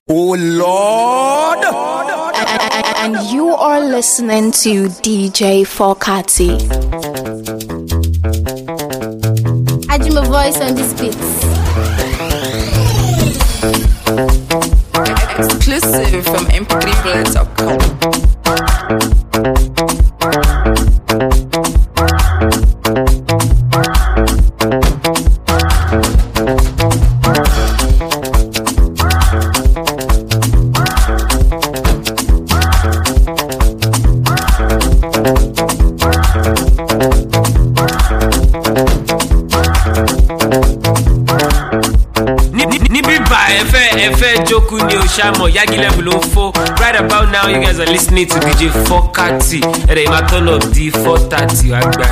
Oh Lord! And you are listening to DJ Fokati. Add my voice on this beat. Exclusive from mp3play.com. Right about now, you guys are listening to DJ Fokati. And they might turn up the 430.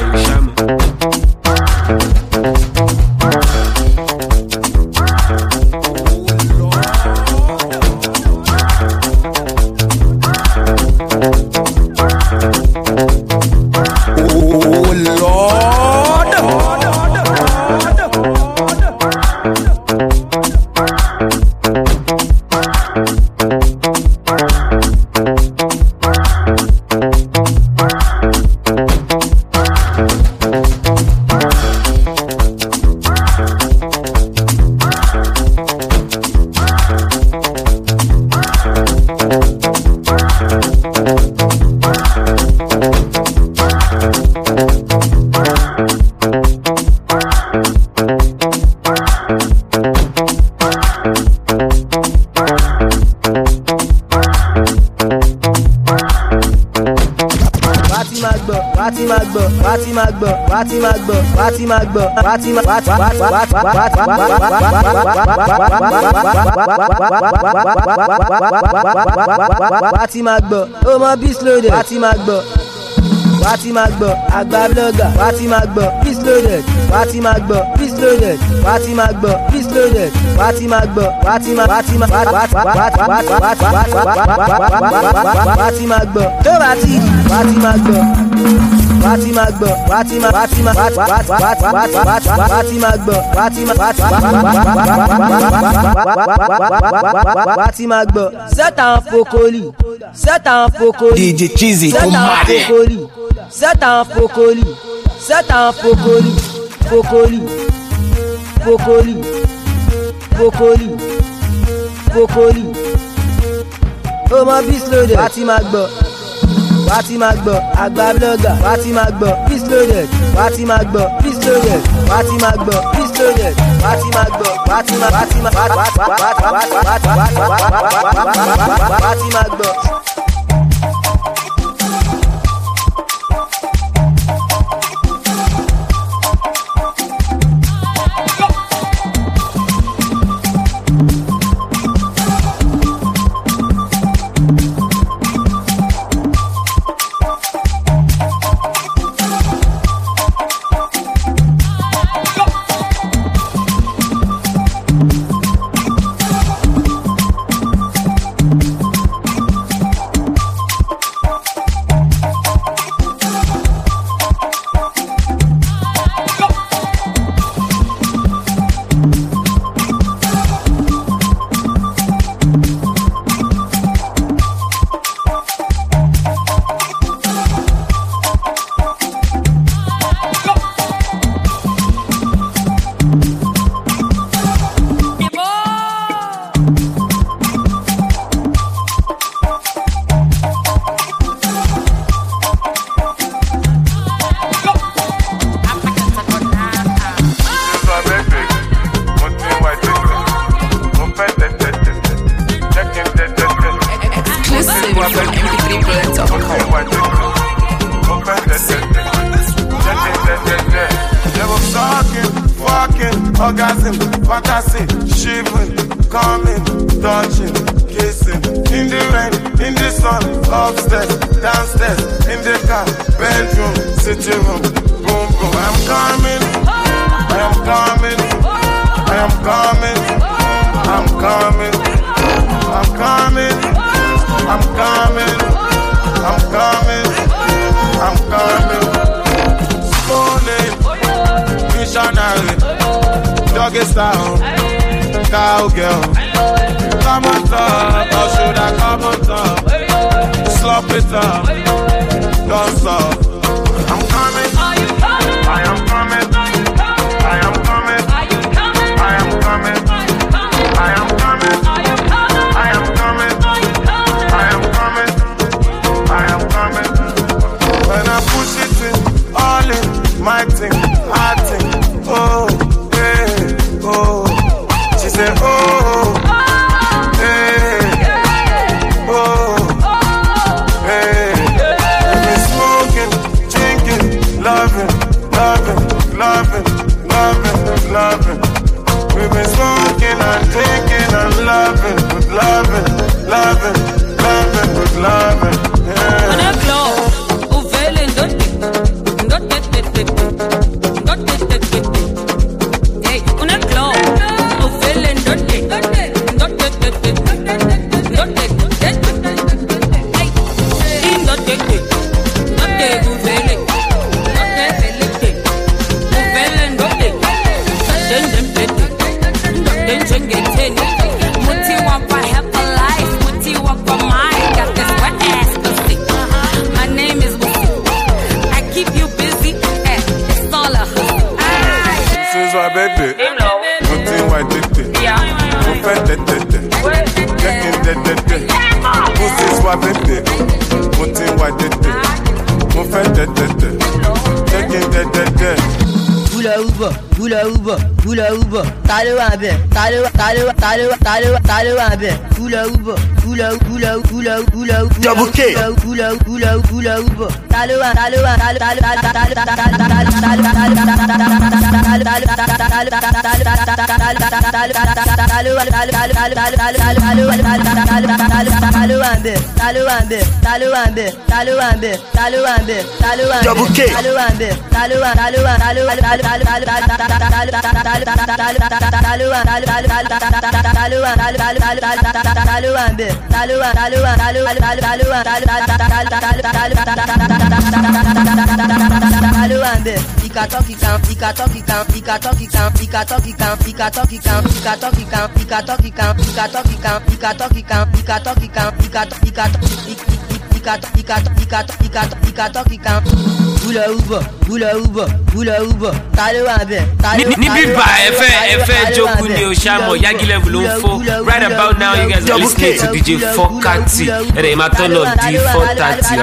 Ọmọ beast loaded, Wati Magbo, Agba blogger, Wati Magbo, beast loaded, Wati Magbo, beast loaded, Wati Magbo, beast loaded, Wati Magbo, Wati Magbo, Wati Magbo. Wati Magbo, Wati Magbo, set un focoli, DJ Cheesy, set un focoli, oh my beast loaded, Wati Magbo, Agba blogger, Wati Magbo, beast loaded, Wati Magbo, beast loaded, Wati Magbo, beast loaded, Wati Magbo, Wati Magbo. Orgasm, fantasy, shivering, coming, touching, kissing, in the rain, in the sun, upstairs, downstairs, in the car, bedroom, sitting room, boom, boom. I'm coming, I'm coming, I'm coming, I'm coming, I'm coming, I'm coming, I'm coming, I'm coming. Morning, missionary. Doggy style, cowgirl. Come on top, or should I come on top? Slop it up, don't stop. I'm coming, are you coming? I am coming, are you coming? I am coming, are you coming? I am coming, I am coming, are you coming? I am coming, are you coming? I am coming, I am coming. When I push it in, all in, my thing, I think, oh, hey, oh. She said, oh, hey, oh, hey. We've been smoking, drinking, loving, loving, loving, loving, loving. We've been smoking and drinking and loving, with loving, loving, loving, with loving. Yeah. On a club, au vélo, hey, on a club, au vélo, Hula Uber, Taliban, Double K, Hula Uber, Right about now, you guys are listening to DJ Fokati. And I'm at turn of D430.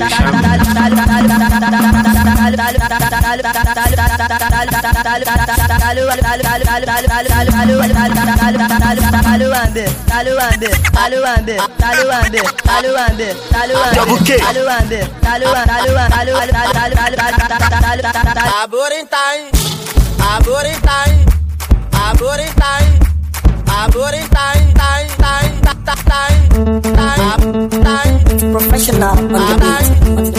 Professional on the beat.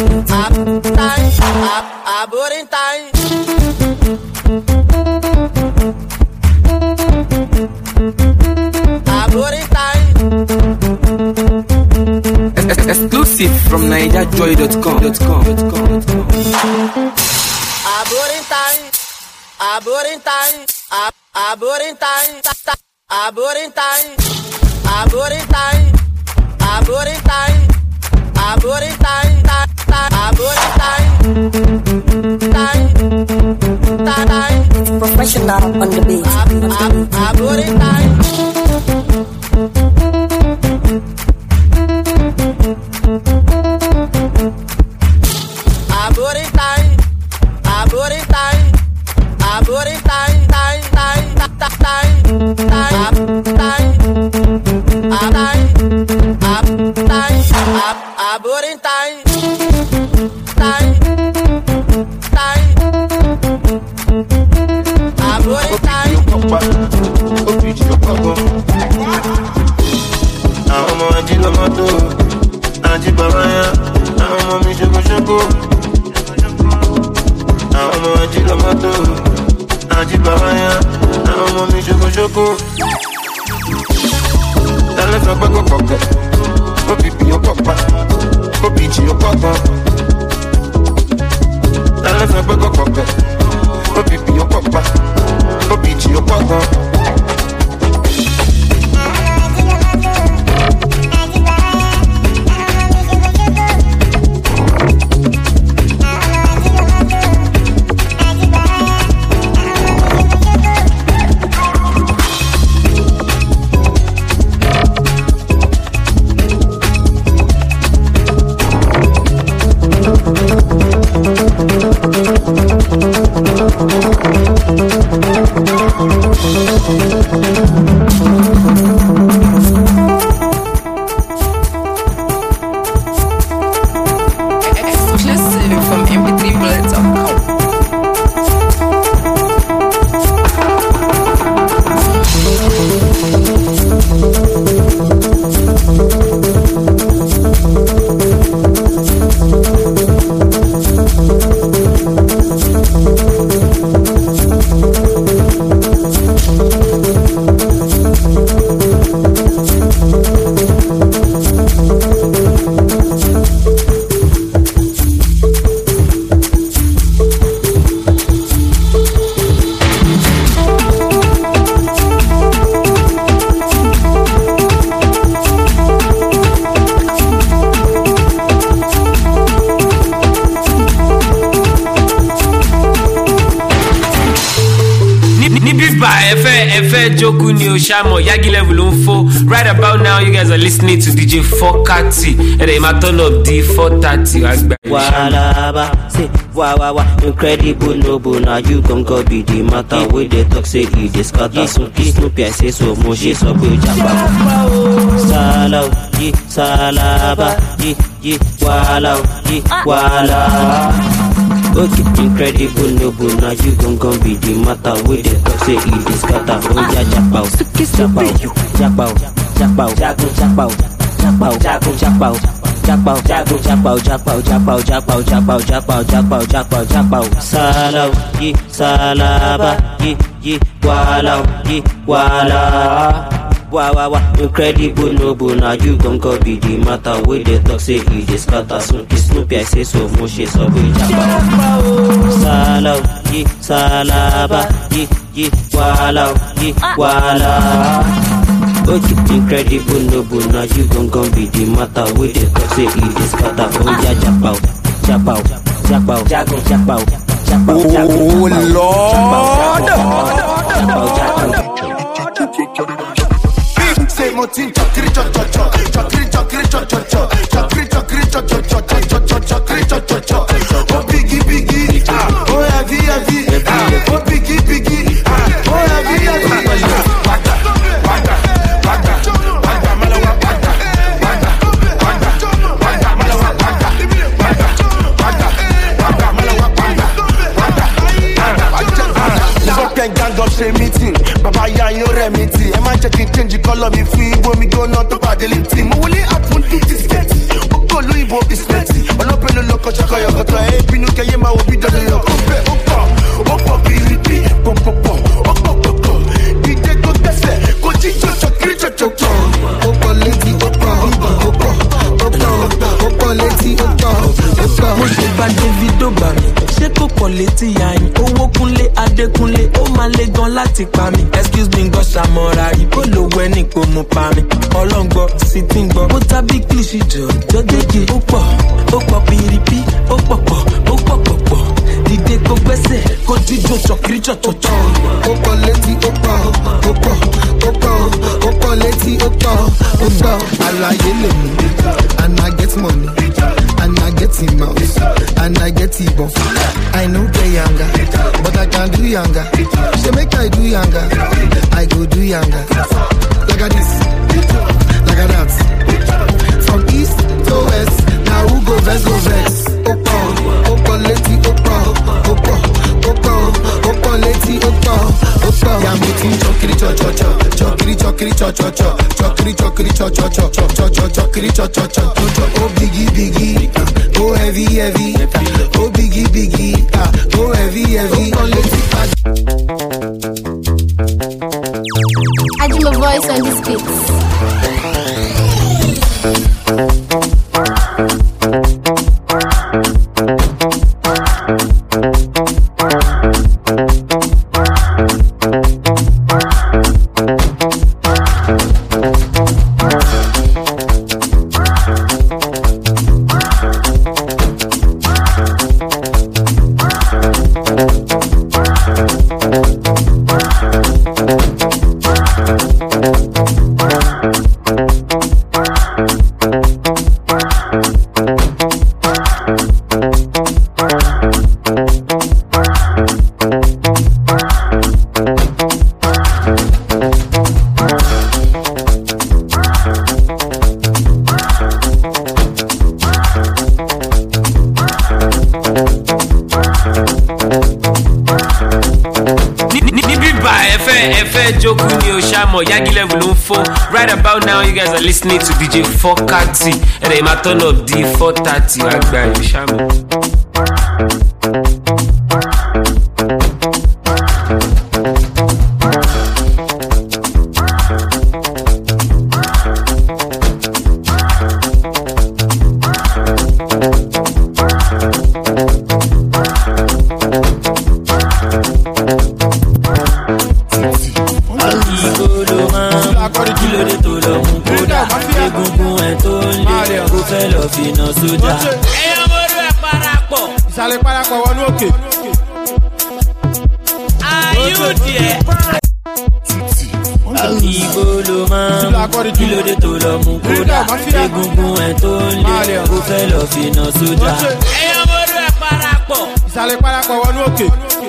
Exclusive from NigerJoy.com. Professional on the beat. Exclusive from mp3bullets.com. Joku ni Oshamo, Yagi level unfo. Right about now, you guys are listening to DJ Fokati. And they might turn up D430. Walaba, say, wa, incredible noble. Now you gon' go be the matter with the talk, say, he discover. Snoopy, I say so, Moshi, so, Jamba. Salau, ye, salaba, ye, walau, ye, wala. Okay, incredible noble. Now you gon' be the matter with the talk, say, he discover. Oh, yeah, japao, Salau, ye, salaba, ye, walau, ye, wala. Wa, incredible noble. Now you gon' go be the matter with the talk, say he discover. Snoopy, I say so, Moshi, so, japao. Salau, ye, salaba, ye, walau, ye, wala. Okay, incredible noble. Now you gon' be the matter with the talk, say he discover. Oh, yeah, japao. Oh, Lord. Say motin chakri chakri oh biggie oh heavy oh biggie oh heavy meeting, Baba Yan meeting. Am I checking change the color me free when me go not to bad the lifting? Mo wole happen to this get. Oko Louisbo is plenty. Olopelo loko chako yo goto e binu keye ma obi dodo yo kope opo biribi pom opo DJ go tese go jijo chokri chocho opo lady opo lady opo mo ṣe bá Davido bá mi ṣé kò pọ̀ létí yayin owó kúnlé adékúnlé ó máa lé gan láti pa mi excuse me gan ṣàmọ́ra ìbò ló wẹ́ ní kò mú pa mi ọlọ́ngbọ́ sí tí ń gbọ́ ó tàbí kílìṣì jọ́dẹ́jì ó pọ̀ pìrìpì ó pọ̀ dìde kó gbẹ́sẹ̀ kó jíjó chọ̀kiri chọ̀chọ̀chọ̀. ó pọ̀ létí ó pọ̀ létí ó pọ̀ àlàyé lè mú and I get money and I get him out and I get him buff. I know get younger but I can do younger. She make I do younger, I go do younger. Look at this, look at that. From east to west, now who go vex go vex. Opo leti opo leti opo. Yeah, I'm eating chokiri cho. Oh biggie, oh heavy, oh biggie, oh heavy. I do my voice on this beat. Joku ni Oshamo, Yagi level info. Right about now, you guys are listening to DJ Fokati. And they might turn up D430. Agba Oshamo. Ìsàlẹ̀ parapọ̀ wọnú òkè. Ayúdìẹ. Ìgbò ló máa ń kí lóde tó lọ mú kódà. Egungun ẹ̀ tó ń lé kó fẹ́ lọ fi iná sójà. Ẹyọ mọ́rú ẹ̀ parapọ̀. Ìsàlẹ̀ parapọ̀ wọnú òkè.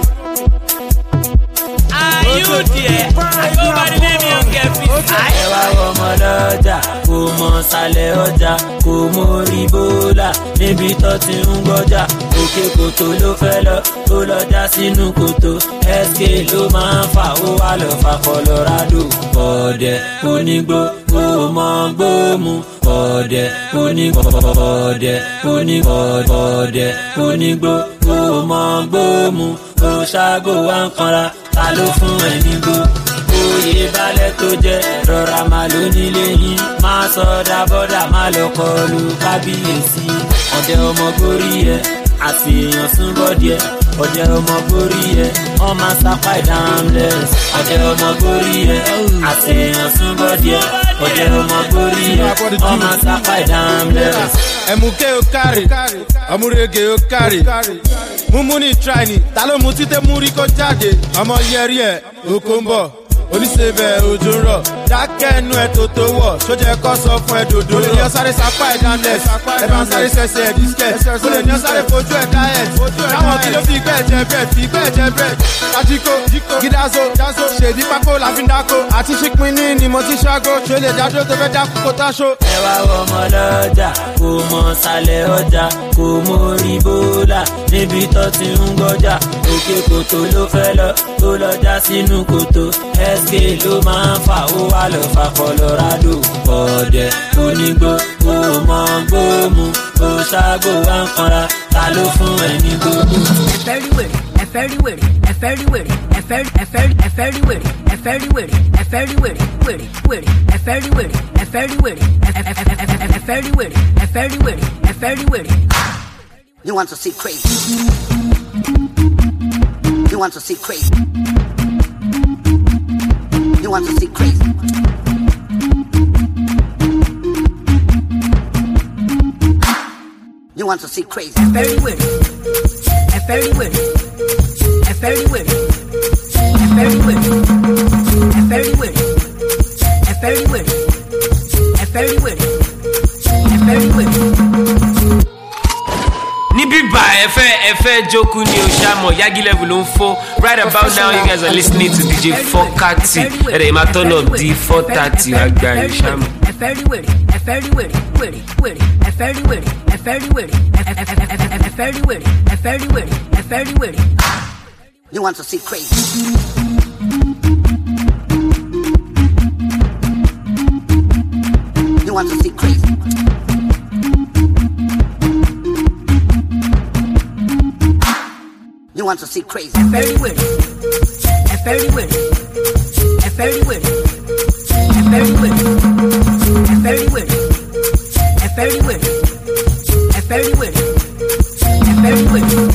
Ayúdìẹ. Àgbọ̀bọ̀dé lẹ́mi ọ̀gẹ̀ fi. Ẹ wá ọmọ lọ́jà, kò mọ sálẹ̀ ọjà, kò mórí bólà, níbi tó ti ń gbọ́jà. Òkè kòtò ló fẹ́ lọ, tó lọ já sínú kòtò. SK ló máa ń fà ó wà lọ fa Colorado. Ọ̀dẹ̀ onígbó, kò mọ gbóòmù. Ọ̀dẹ̀ onígbó, ọ̀dẹ̀ onígbó, ọ̀dẹ̀ onígbó, kò mọ gbóòmù. Ó ṣáàgò wá ń kanra, ta ló fún ẹ nígbó? Oyè balẹ̀ tó jẹ́ rọra máa ló nílé yín. Máa sọ dábọ́dà máa lọ kọlu kábíyèsí. Ọ̀dẹ̀ ọmọ gorí ẹ̀, àti èèyàn súnbọ́ díẹ̀. Ọ̀dẹ̀ ọmọ gorí ẹ̀, ọmọ sápá ìdámlẹ̀s. Ọ̀dẹ̀ ọmọ gorí ẹ̀, àti èèyàn súnbọ́ díẹ̀. Ọ̀dẹ̀ ọmọ gorí ẹ̀, ọmọ sápá ìdámlẹ̀s. Ẹ̀mùkẹ́ o kárì, ọmúrege o kárì. Múmú ní tíráìnì, ta ló mú títẹ́ mú rí kó jáde? Ọmọ yẹrí ẹ̀, oko ń bọ̀. Oníṣẹ́bẹ̀ òjò ń rọ̀, dákẹ́ ẹnu ẹ̀ tó tó wọ̀, sójẹ́ kọ́ sọ fún ẹ dòdò. Olè ní ọ̀sáré sapá ẹ̀ dánlẹ̀s, ẹ bá ń sáré sẹ̀sẹ̀ ẹ̀ dískẹ̀. Olè ní ọ̀sáré fojú ẹ̀ dáẹ̀t, táwọn kí ló fi gbẹ́ ẹ̀jẹ̀ bẹ́ẹ̀ fi gbẹ́ ẹ̀jẹ̀ bẹ́ẹ̀. Kájíkó, gídázó, ṣèdí pákó làfi ń dákó, àti ṣípin ní mo ti ṣágó, ṣe lè dádó tó fẹ́ dákú kó táṣó. Ẹ wá ọmọ lọ́jà, kò mọ sálẹ̀ ọjà, kò mórí bólà, níbi tó ti ń gbọ́jà. Òkè kòtò ló fẹ́ lọ, tó lọ já sínú kòtò. SK ló máa ń fà ó wà lọ fa Colorado. Ọ̀dẹ̀ onígbó, kò mọ gbóòmù. Ó ṣáàgò wá ń kanra, ta ló fún ẹ ní gbogbo? Ẹ̀fẹ́ rí wèrè, ẹ̀fẹ́ rí wèrè, ẹ̀fẹ́ rí wèrè, ẹ̀fẹ́ rí wèrè, ẹ̀fẹ́ rí wèrè, ẹ̀fẹ́ rí wèrè, wèrè, wèrè, ẹ̀fẹ́ rí wèrè, ẹ̀fẹ́ rí wèrè, ẹ̀fẹ́ rí wèrè, ẹ̀fẹ́ rí wèrè, ẹ̀fẹ́ rí wèrè. You want to see crazy? You want to see crazy? You want to see crazy? You want to see crazy? Very weird. Very weird. Very weird. Very weird. Very weird. Very weird. Very weird. Very weird. Nibiba Efe Joku ni Oshamo, Yagi level info. Right about now, you guys are listening to DJ Fokati. And they might turn up D430. Agba Oshamo. Very weird. Very weird. Very weird. Very weird. Very weird. Very weird. Very weird. Very weird. You want to see crazy? You want to see crazy? You want to see crazy? Very weird. Very weird. Very weird. Very weird. Very weird. Very weird. Very weird. Very weird.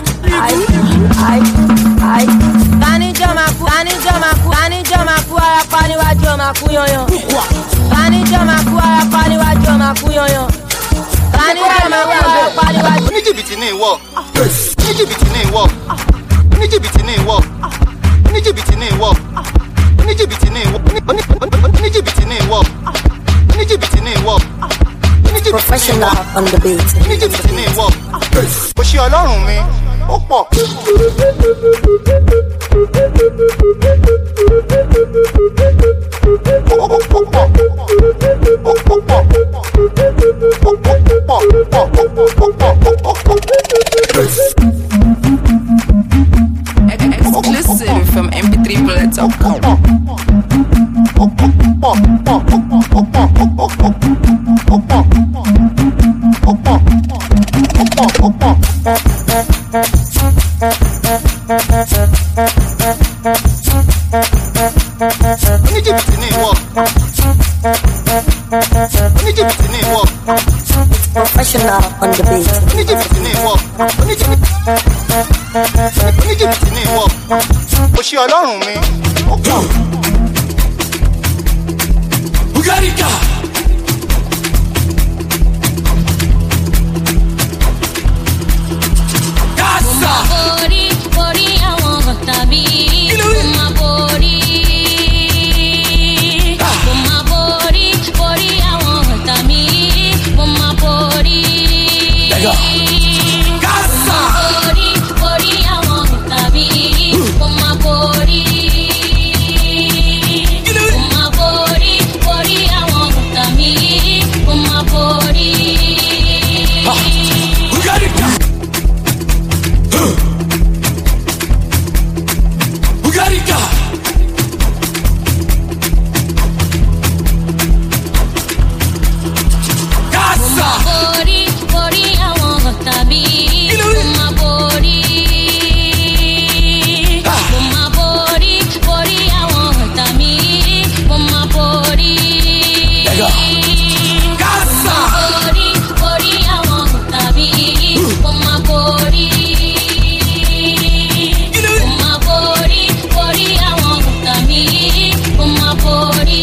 Tanijọ́ ara pa níwájú ọmọ kú yanyan. Tanijọ́ máa kú ara pa níwájú ọmọ kú yanyan. Tanijọ́ máa kú ara pa níwájú. Oníjìbìtì ní ìwọ. Oníjìbìtì ní ìwọ. Oníjìbìtì ní ìwọ. Oníjìbìtì ní ìwọ. Oníjìbìtì ní ìwọ. Oníjìbìtì ní ìwọ. Oníjìbìtì ní ìwọ. Professional on the beat. Oníjìbìtì ní ìwọ. Ó ṣe Ọlọ́run mi, ó pọ̀. Exclusive from mp3bullets.com. Professional on the beat. Ó ṣe Ọlọ́run mi, ó pọ̀. Bugarika. Kasa. Borí àwọn ọ̀tá bí. Mo máa borí. Mo máa borí àwọn ọ̀tá mi. Mo máa borí. Kasa. Borí àwọn ọ̀tá bí. Mo máa borí. Mo máa borí àwọn ọ̀tá mi. Mo máa borí. Bugarika. Bugarika. Kasa. Borí àwọn ọ̀tá bí. Mo máa borí. Mo máa borí àwọn ọ̀tá mi. Mo máa borí. Kasa. Borí àwọn ọ̀tá bí. Mo máa borí. Mo máa borí àwọn ọ̀tá mi. Mo máa borí.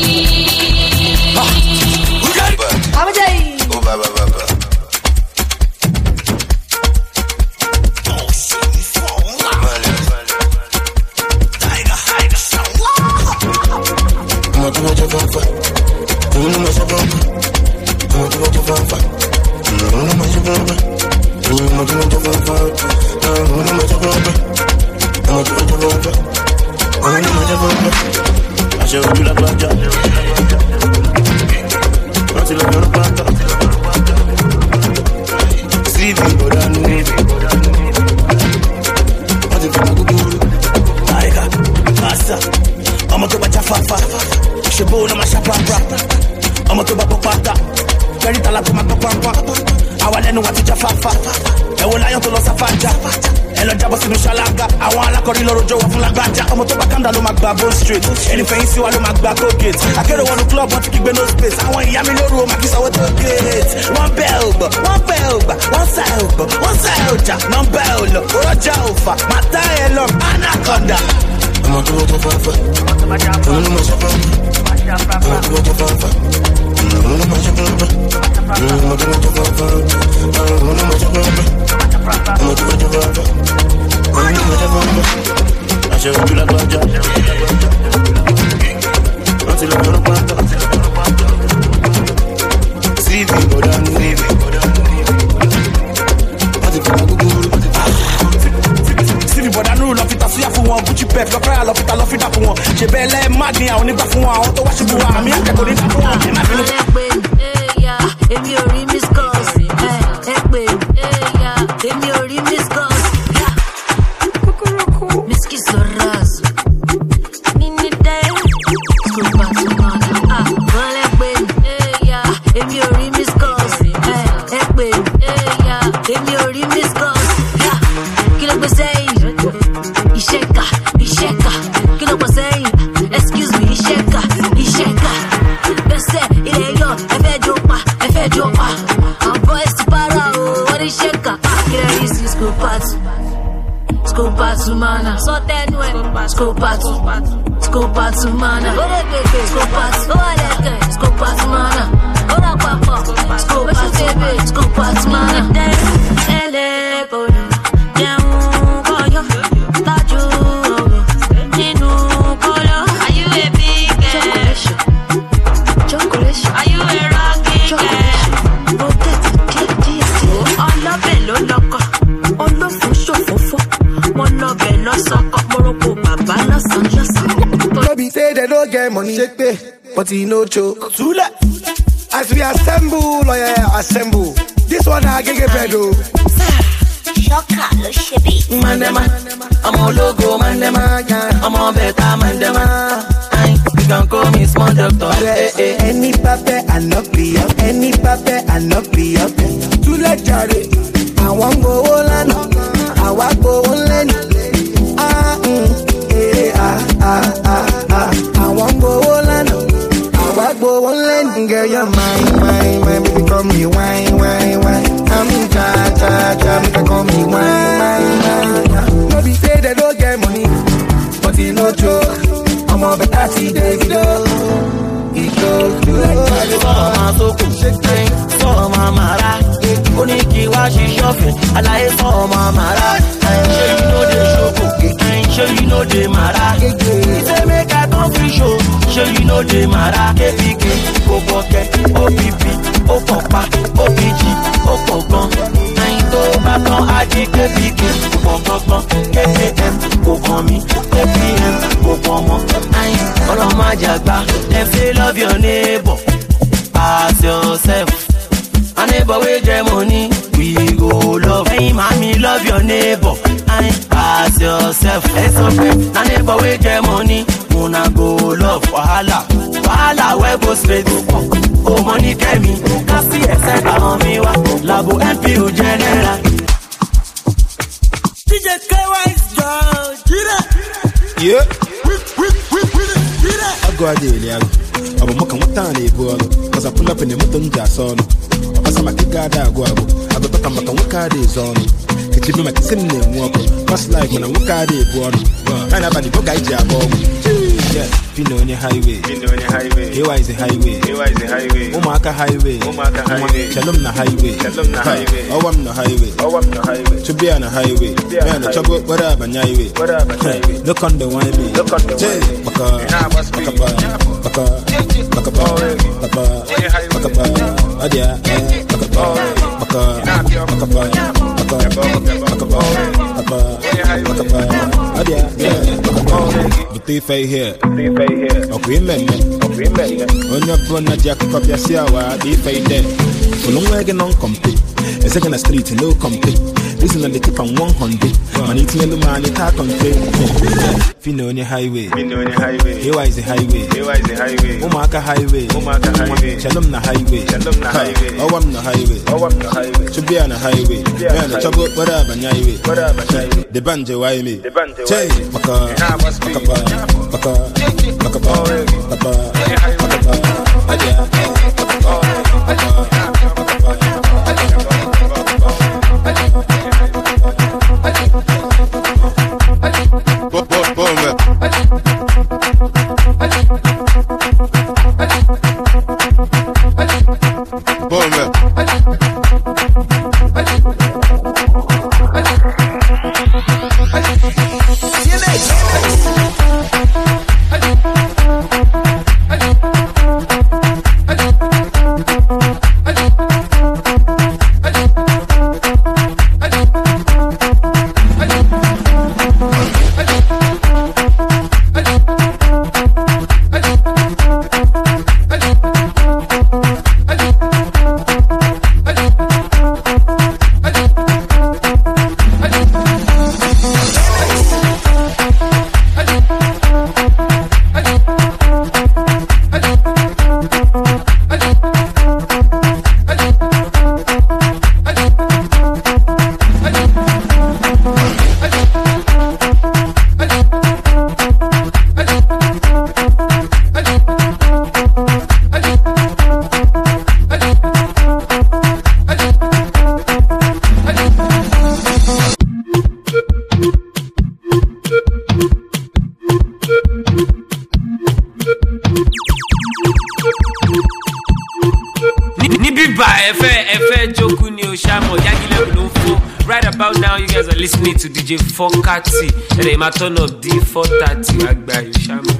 Ọmọ tó bá jáfáfá, ṣe bó ló máa ṣàpápá. Ọmọ tó bá bọ́ pátá, kẹ́rì tala tó máa gbọ́ pápá. Àwa lẹ́nu wa ti jáfáfá, ẹ̀wọ̀ láyọ̀ tó lọ sáfájà. Ẹ lọ jábọ̀ sínú ṣáláńgá, àwọn alákọ̀rí lọ́rọ̀ jọ wà fún lágbájá. Ọmọ tó bá kàńdà ló máa gba bone straight, ẹni fẹ̀yìn sí wa ló máa gba Colgate. Akérò wọnú club wọn ti kígbe no space, àwọn ìyá mi lóru o máa kí sanwó tó gate. Wọ́n bẹ́ ògbọ̀, wọ́n bẹ́ ògbà, wọ́n sá ògbọ̀, wọ́n sá òjà, nọ́mbà òlò, òrọ̀jà òfà, màtá ẹ̀ lọ, anaconda. I'm a total fafa. I'm a Gucci pep, lọ fẹ́ lọ fita lọ fita fún wọn. Ṣé bẹ́ẹ̀ lẹ́ máa ní àwọn onígbà fún wọn, àwọn tó wá ṣubú wa, àmì akẹ́kọ̀ọ́ nígbà fún wọn. Èmi ò rí miss calls, ẹ pè èmi ò rí miss calls. Miss Kiss Loraz, Nini Day, School Back to Mother. Wọ́n lẹ pè èmi ò rí miss calls, ẹ pè èmi ò rí miss calls. Kí ló gbé sẹ́yìn? Isheka, kí ló pọ̀ sẹ́yìn? Excuse me, Isheka. Bẹ́sẹ̀ ilé yọ, ẹ fẹ́ jó pa. Àwọn boy Scopatumana, Scopatumana, Scopatumana, ora papa, Scopatumana, ele bono, yaun koyo, taju, ninu kolo. Are you a big girl? Chocolate, are you a rocking girl? Ọlọ́bẹ̀ ló lọ́kọ̀, olófin ṣòfófó, mo lọ́bẹ̀ lọ́sọ̀kọ̀, mo rò kó bàbá lọ́sàn-lọ́sàn. No be say they don't get money, shake pay, but he no choke. Tula. As we assemble, assemble. This one I get pedo. Shocker, lo shebi. Mandema, I'm a logo, mandema, I'm a beta, mandema. You can call me small doctor. Any pape and not be up. Any pape and not be up. Tula jare. I want go on, I want go on. I want go on. Go on, girl, you're mine, baby, call me wine. I'm cha, make call me wine. No be say they don't get money, but he no joke. I'm a better see Davido. He goes to like for my mara, Oniki washi shopping, I like for my mara. I'm sure you know the show, I'm sure you know the mara. Say make a country show, sure you know the mara. KPK, Oboke, OPP, Opopa, OPG, Opogon. I'm to baton Adi KPK, Opogon, KPM, Okomi, KPM, Okomo. I'm all of my jagba, and say love your neighbor, as yourself. A neighbor with your money, we go love. Hey, mommy, love your neighbor. Ask yourself, it's okay. A neighbor with your money, wanna go love. Wahala, where go straight. Oh, money came me. Kasi excited on me, wa. Labo MPU General. DJ K-Wise, yeah. I go a daily, I'm a tiny boy. Cause I pull up in the mountain gas on. Sama kigada guago, abatoka maka wakade zone. Kichibi makisimne mwako, past life when I wakade buono. And abadi boga iji abogu. Yeah, Pino on your highway. Ewa is a highway. Umaka highway. Shalom na highway. Owam na highway. Chubia na highway. Man, the trouble, whatever, highway. Look on the wine me. Jay, baka, Adia, Butife here. Okay, men. On your brother Jack Papiasiawa, Bife there. For long wagon on complete. A second street, no complete. Listen and they keep on 100. Man, eating the man, it's hard on Fino on your highway. Here is the highway. Umaka highway. Shalom na highway. Owam na highway. Chubia na highway. Man, the trouble, whatever, highway. The banje, why me? Chay, Baka. I Oshamo, Yagi level don't fall. Right about now, you guys are listening to DJ Fokati. And they might turn up D430. Agba Oshamo.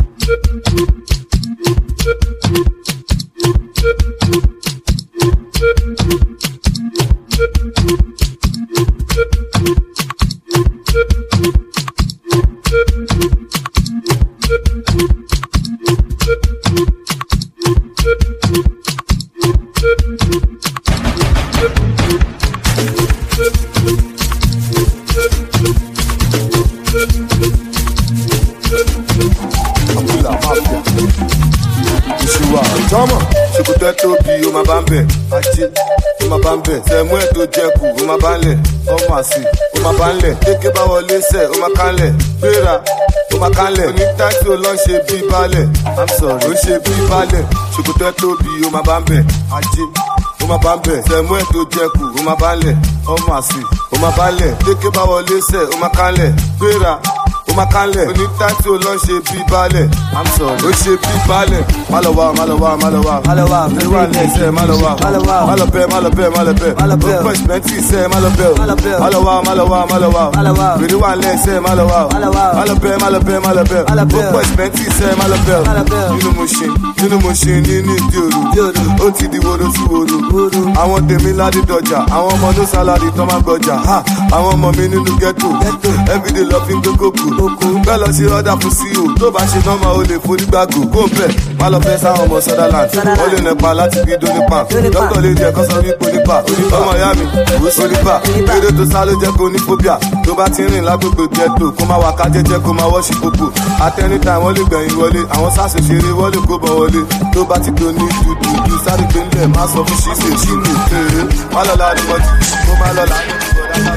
Tóbi o ma bá ń bẹ̀, ajé o ma bá ń bẹ̀, sẹ̀mú ẹ̀ tó jẹ́kù o ma bá ń lẹ̀, ọmọ àsì o ma bá ń lẹ̀, kéèké bá wọlé sẹ̀ o ma ká ń lẹ̀, gbéra o ma ká ń lẹ̀, onítáìsì o lọ ṣe bí balẹ̀, I'm sorry o ṣe bí balẹ̀, ṣòkòtò ẹ̀ tóbi o ma bá ń bẹ̀, ajé o ma bá ń bẹ̀, sẹ̀mú ẹ̀ tó jẹ́kù o ma bá ń lẹ̀, ọmọ àsì o ma bá ń lẹ̀, kéèké bá wọlé sẹ̀ o ma ká ń lẹ̀, gbéra o ma ká ń lẹ̀, onítáìsì o lọ ṣe bí balẹ̀, I'm sorry o ṣe bí balẹ̀, má lọ wá ìwà lẹ́sẹ̀ má lọ wá má lọ bẹ́ẹ̀ ó pẹ̀ ṣmẹ́ntì sẹ́ má lọ bẹ́ẹ̀ má lọ wá ìwà lẹ́sẹ̀ má lọ wá má lọ bẹ́ẹ̀ ó pẹ̀ ṣmẹ́ntì sẹ́ má lọ bẹ́ẹ̀ nínú mo ṣe nínú ìdí òru ó ti di woro sí woro àwọn tèmi ládì dọjà àwọn ọmọ ló sálárì tán má gbọjà àwọn ọmọ mi nínú ghetto everyday lọ fi ń gbókòkò bẹ́ẹ̀ lọ sí ọ̀dà fún CEO tó bá ṣe nọ́mà ó lè fonígbàgò kó bẹ́ẹ̀ má lọ fẹ́ sáwọn ọmọ Sutherland ó lè nẹpa láti bí dónípa dókítà lè jẹ kọ́sọ́ ní ponípa ọmọ ìyá mi òwúso nípa eré tó sá ló jẹ́ kó ní phobia tó bá ti rìn lágbègbè ghetto kó má wà ká jẹ́jẹ́ kó má wọ́ọ̀ṣì kókò àtẹnitá wọ́n lè gbẹ̀yìn wọlé àwọn sáàsì ṣeré wọ́n lè kó bọ̀ wọlé tó bá ti do ní dúdú sáré gbé nílẹ̀ má sọ fún ṣíṣe ṣíṣe kéré má lọ́la ni mo ti kó má lọ́la ní ìbọ̀dá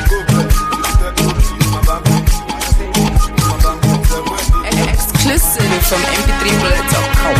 Exclusive from mp3bullet.com.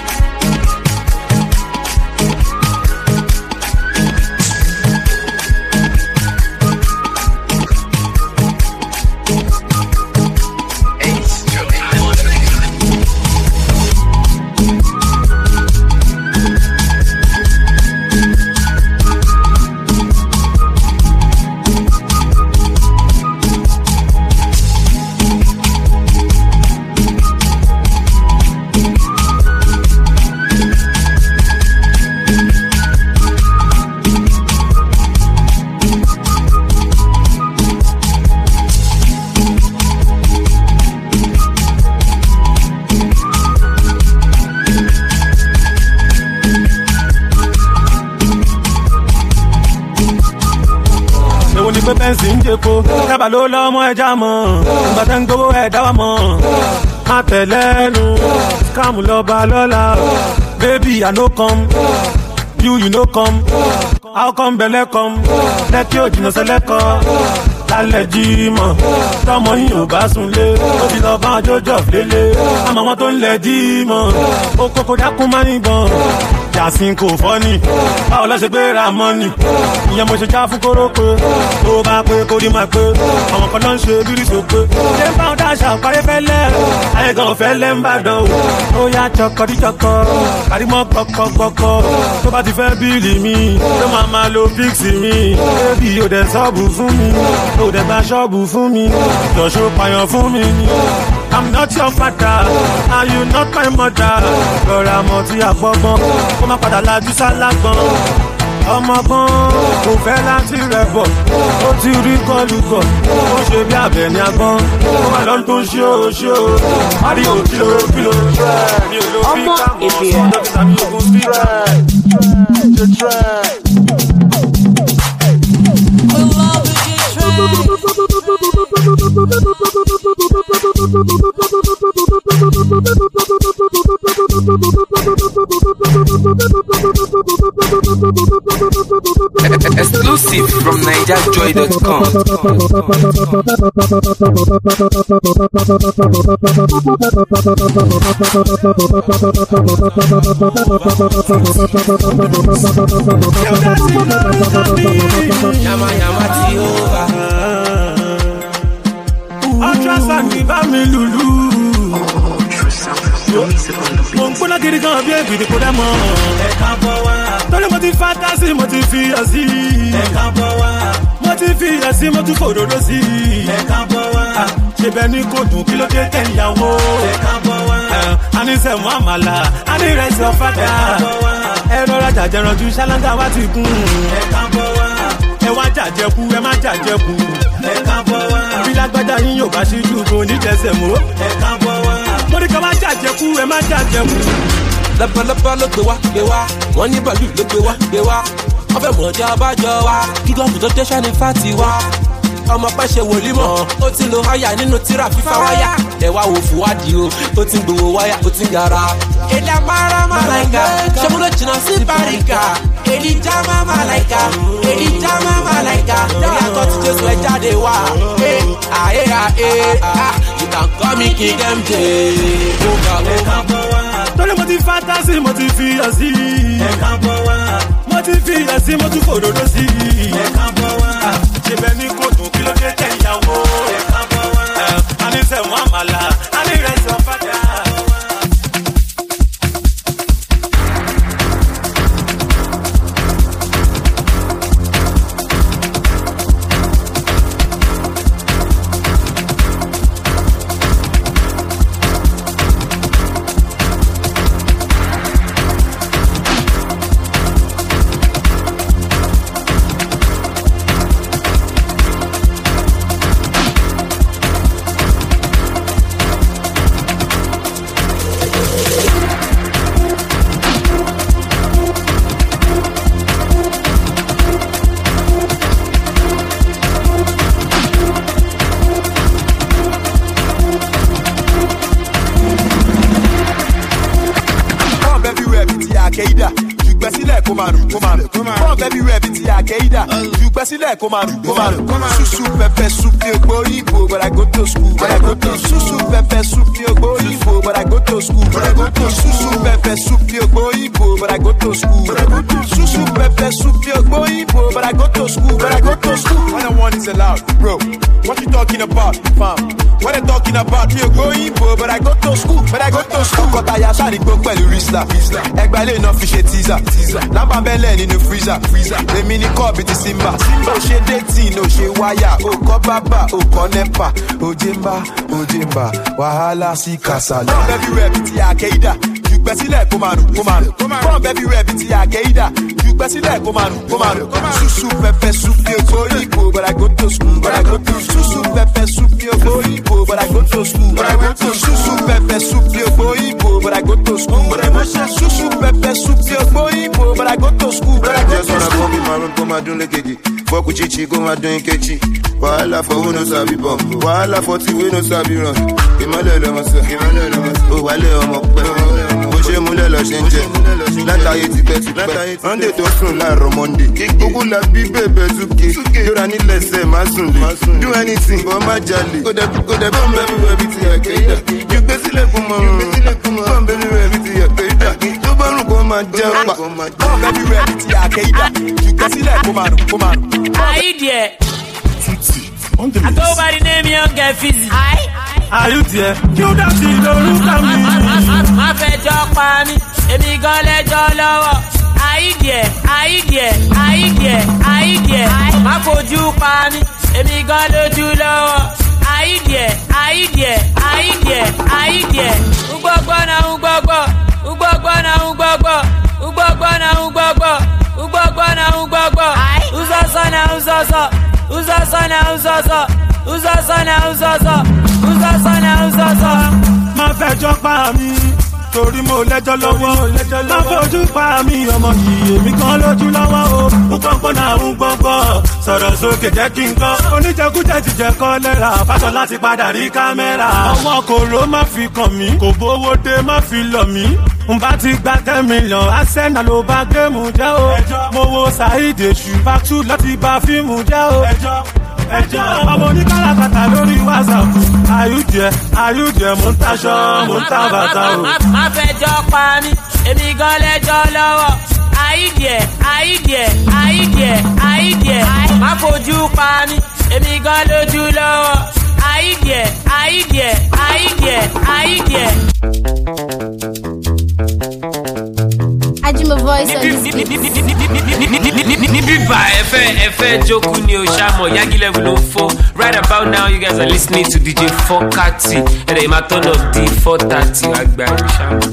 Pẹ́pẹ́nsì ń jẹ́kó kábà ló lọ́mọ ẹja mọ́ ìgbà tẹ́ ń gbowó ẹ̀dá wa mọ́ má tẹ̀lẹ́nu scam lọ́ba lọ́la baby I no come you no come how come bẹ̀lẹ̀ come lẹ́kí òjìnà sẹ́lẹ̀kọ́ lálẹ́ jímọ̀ tọmọ yìí ò bá sunlé ó ti lọ bá jọjọ lélẹ̀ àmọ́ wọn tó ń lẹ̀ jímọ̀ ó kókó dákún má níbọn Yasin kò fọ́ni báwo lọ ṣe gbé ra mọ́ni ìyẹn mo ṣe já fún kórópè tó bá pé kó rí máa pé àwọn kan náà ń ṣe bírí sópé ṣé ń bá wọn dáṣà parí fẹ́lẹ́ ayé gan fẹ́lẹ́ ń bàdàn o ó yá chọkọdíjọkọ kàrímọ́ gbọkọgbọkọ tó bá ti fẹ́ bíìlì mi tó máa lo fíìsì mi bébì ò dẹ̀ sọ́ọ̀bù fún mi ò dẹ̀ gba ṣọ́ọ̀bù fún mi jọ̀ṣọ́ pààyàn fún mi ni. I'm not your father, and you not my mother. Lọ́ra mọ̀ tí a gbọ́gbọ́n, kó má padà lajú sálágbọ́n. Ọmọgbọ́n kò fẹ́ láti rẹ̀ bọ̀, ó ti rí kọlùkọ̀, ó ṣe bí abẹ ní agbọ́n. Ó wà lọ́n tó ń ṣó. Mario kìlò, mi ò ló fi ká mọ̀, sọ́dọ̀ fi tàbí ogun sí Exclusive from NigerJoy.com. Ultrasound ní bá mi lùlù. mo ń gbóná gidi gan bí èbìrì kó dẹ́ mọ́. ẹ̀ka bọ̀ wá. torí mo ti fantasi mo ti fi iyọ̀ sí. ẹ̀ka bọ̀ wá. mo ti fi iyọ̀ sí mo tún fòdòdó sí. ẹ̀ka bọ̀ wá. ṣe bẹ́ẹ̀ ni kò dùn kí ló dé kẹ́yàwó. ẹ̀ka bọ̀ wá. a ní sẹ̀mú àmàlà a ní ìrẹsì ọ̀fadà. ẹ̀ka bọ̀ wá. ẹ rọra jàjẹranjú ṣáláńgá wa ti kún. ẹ̀ka bọ̀ wá. ẹ wá jàjẹkú ẹ má jàjẹkú. ẹ̀ka bọ̀ wá. bí lágbájá yín yóò bá ṣíjú kò ní jẹsẹ̀ mọ́. ẹ̀ka bọ̀ wá. mo ní ká má jàjẹkú ẹ má jàjẹkú. lọ́pọ̀lọpọ̀ ló gbé wá wọ́n ní bàálù ló gbé wá wọ́n fẹ́ mọ̀ ọjà abájọ wa kí gọ́ọ̀mù tó dé sani fati wa ọmọ pẹ́ ṣe wòlímọ̀ ó ti lo háyà nínú tíra fífa wáyà ẹ wá wo fúwádìí o ó ti ń gbowó wáyà ó ti ń gara. èdè amára màláìka ṣọmúlò jìnnà sí bàríkà èdè jámá màláìka èdè jámá màláìka lórí àtọ́ tí jésù ẹ jáde wá àyè you can call me king MJ. torí mo ti fantasi mo ti fi iyọ̀ sí. ẹ̀ka bọ̀ wá. mo ti fi iyọ̀ sí mo tún fòdòdó sí. ẹ̀ka bọ̀ wá. ṣe bẹ́ẹ̀ ni kò dùn kí ló dé kẹ́yàwó. ẹ̀ka bọ̀ wá. a ní sẹ̀mú àmàlà a ní ìrẹsì ọ̀fadà. Sílẹ̀ kó máa rù. Susu pepper soup ní ogbó òyìnbó, but I go to school. Susu pepper soup ní ogbó òyìnbó, but I go to school. Susu pepper soup ní ogbó òyìnbó, but I go to school. Susu pepper soup ní ogbó òyìnbó, but I go to school. When I want is allowed, bro. What you talking about, fam? What they talking about? Me ogbó òyìnbó, but I go to school. Kọ́tà ya sáré gbó pẹ̀lú Rizla. Ẹgbẹ́ ilé náà fi ṣe teaser. Lábà bẹ́lẹ̀ nínú freezer. Èmi ní kọ́ọ̀bì ti Simba. Ó ṣe dating, ó ṣe wáyà, ó kọ́ bábà, ó kọ́ nẹ́pà. Ojemba, wàhálà sí kàsálà. Bọ́ọ̀bù everywhere bí ti Àkẹ́ídà. Jùgbẹ́ sílẹ̀ kó máa rù. Bọ́ọ̀bù everywhere bí ti Àkẹ́ídà. Jùgbẹ́ sílẹ̀ kó máa rù. Susu pepper soup ní ogbó òyìnbó, but I go to school. Susu pepper soup ní ogbó òyìnbó, but I go to school. Susu pepper soup ní ogbó òyìnbó, but I go to school. Susu pepper soup ní ogbó òyìnbó, but I go to school. Just wanna come in my room, come and do lekeji. Fuck with chichi, come and do nkechi. Wahala for who no sabi bomb. Wahala for TV no sabi run. Imale lo mo se. O wale ọmọ pẹ́. Bó ṣe múlẹ̀ lọ ṣe ń jẹ. Látàyè tipẹ́. Monday tó sùn láàárọ̀ Monday. Gbogbo la bí bèbè túkè. Yóra nílẹ̀ sẹ̀ máa sùn lè. Do anything but má jalè. Kò dẹ̀ bọ́m bẹ́bí wẹ̀ bí ti Àkẹ́ídà. Jùgbẹ́ sílẹ̀ kún mọ́. Bọ́m bẹ́bí wẹ̀ bí ti Àkẹ́ídà. Tó bá rùn kó máa jẹ́ pa. Bọ́m bẹ́bí wẹ̀ bí ti Àkẹ́ídà. Jùgbẹ́ sílẹ̀ kó máa rùn. Idea. I go by the name Young Guy Fizzy. Are you there? Kí ó dá sí lórúkọ mi. Má fẹ́ jọ pa mí, èmi gan lẹ́jọ́ lọ́wọ́. Idea. Má fojú pa mí, èmi gan lójú lọ́wọ́. Idea. Ugbọ́gbọ́ na ugbọ́gbọ́. Uzoso. Má fẹjọ́ pa mí, torí mo lẹ́jọ́ lọ́wọ́. Má fojú pa mí, ọmọ yìí èmi kan lójú lọ́wọ́ o. Ugbọ́gbọ́ sọ̀rọ̀ sókè jẹ́ kí n kọ́. Oníjẹkújẹ ti jẹ kọ́ lẹ́ra, fásọ láti padà rí kámẹ́rà. Ọwọ́ kòró má fi kàn mí, kò bówó dé má fi lọ̀ mí. N bá ti gba 10 million, Arsenal ló bá géèmù jẹ́ o. Mo wo Saheed Èṣù, Bàtú láti bá fíìmù jẹ́ o. Ọmọ oníkàlàkàtà lórí WhatsApp. Ayúdìẹ mò ń taṣọ, mò ń ta bàtà o. Má fẹjọ́ pa mí, èmi gan lẹ́jọ́ lọ́wọ́. Idea. Má fojú pa mí, èmi gan lójú lọ́wọ́. Idea. níbí bá ẹ fẹ́ jókòó ni o ṣàmọ̀ Yagi level ló ń fọ́. Right about now you guys are listening to DJ 4Kati ẹ̀rẹ̀ ìmá turn up di 4:30 agbára ṣàmọ̀.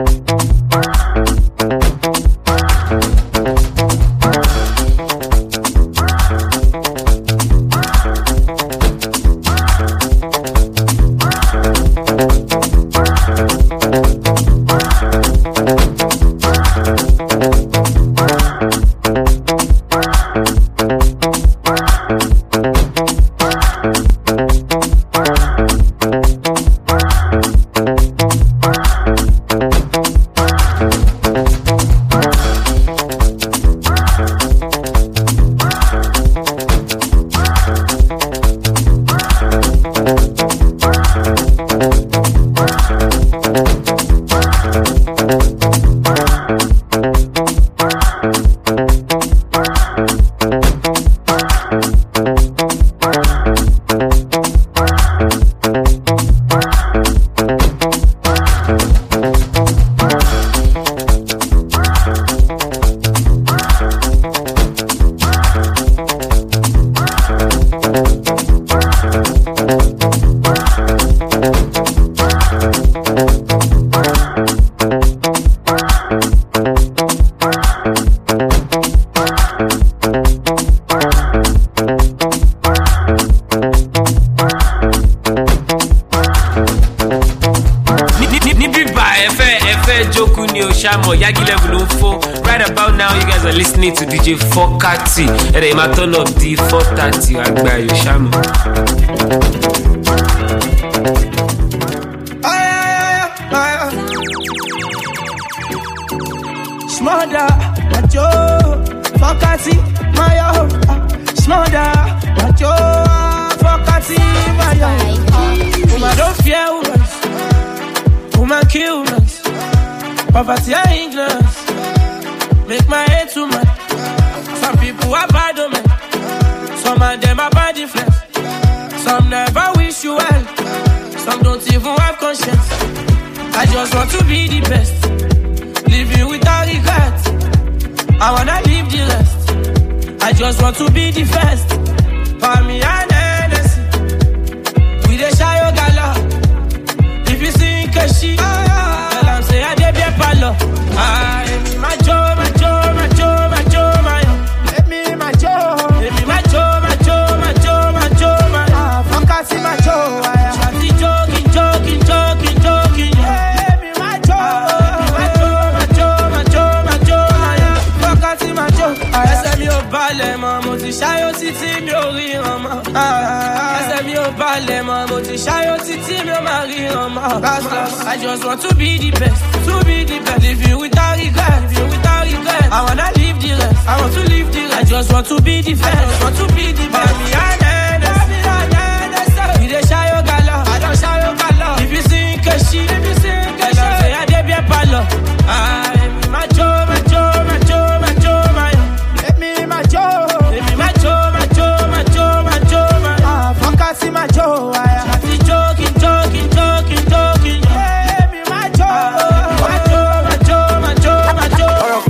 Yagi level ló ń fọ́. Right about now you guys are listening to DJ 4Kati ẹ̀rẹ̀ ìmá turn up di 4:30 agbára ṣàmọ̀. Smother, macho, 4Kati, mayo. Smother, macho, 4Kati, mayo. Woman don't fear woman, woman kill woman. Poverty and ignorance make my head too mad. Some people are bad on me, some of them are bad influence. Some never wish you well, some don't even have conscience. I just want to be the best, living without regret. I wanna live the rest. I just want to be the first. For me and Hennessy, we dey shy your gala. If you see Keshi, tell am say I dey be palo. Macho, macho, macho, macho, mayo. Let me macho, let me macho, macho, macho, macho, mayo. 4Kati macho, Shati joking, joking, joking, joking. Let me macho, macho, macho, macho, macho, mayo. 4Kati macho. Ẹsẹ̀ mi ò balẹ̀ mọ́, mo ti ṣáyó títí mi ò ríran mọ́. Ẹsẹ̀ mi ò balẹ̀ mọ́, mo ti ṣáyó títí mi ò máa ríran mọ́. I just want to be the best, to be the best. Living without regret, living without regret. I wanna live the rest, I want to live the rest. I just want to be the best, I just want to be the best. Me and Hennessy, we dey shy your gala, I don't shy your gala. If you sing Keshi, say I dey be palo. Macho, macho, macho, macho, mayo. Let me macho, macho, macho, macho, macho, mayo. 4Kati macho, Shati joking, joking, joking, joking. Let me macho, macho, macho, macho, macho.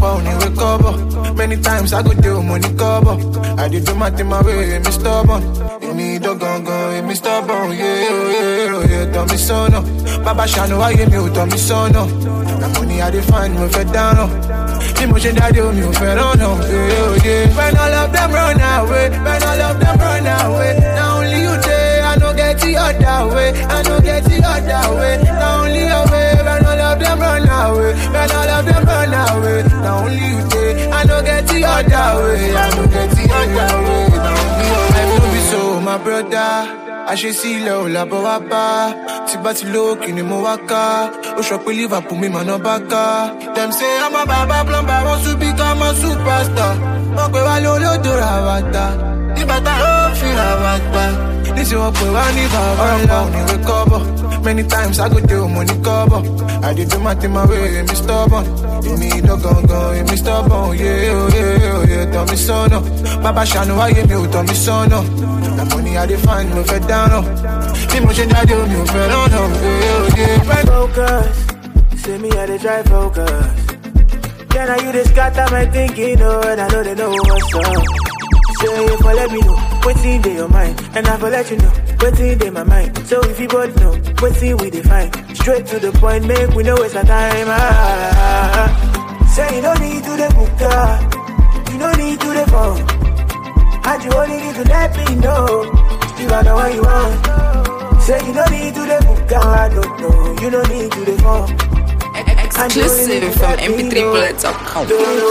Many times I go do money cover. I did do my thing my way, me stubborn. You need a gun, me stubborn. Yeah, tell me so no. Baba Shano, I give me, tell me so no. The money I define, me fed down. Emotion that you me fed on. Yeah. When all of them run away, when all of them run away. Now only you there, I don't get the other way. I don't get the other way. Now only your way, when all of them run away, when all of them run away. Now only you there, I don't get the other way. I don't get the other way. Now only your life no be so, my brother. I should see low la boapa. Tibati low kini mo waka. O shop Liverpool me man no baka. Them say I'm a baba plumber, want to become a superstar. Okwe wa lolo do rawata. Ibata o fi rawata. This is what we want to recover. Many times I go do money cover. I did do my thing my way, me stubborn. You need no gun, me stubborn. Yeah, tell me so no. Baba Shano, I give you, tell me so no. The money I define, me fed down. Emotion that you me fed on. Yeah. Focus, see me at the drive focus. Then I you just scatter my thinking, oh, and I know they know what's up. Say if I let me know, what's in your mind, and I will let you know, what's in my mind. So if you both know, what's in we define, straight to the point, make we know it's a time. Say you don't need to the book, you don't need to the phone, and you only need to let me know, you got the one you want. Say you don't need to the book, I don't know, you don't need to the phone. Exclusive from mp3bullet.com.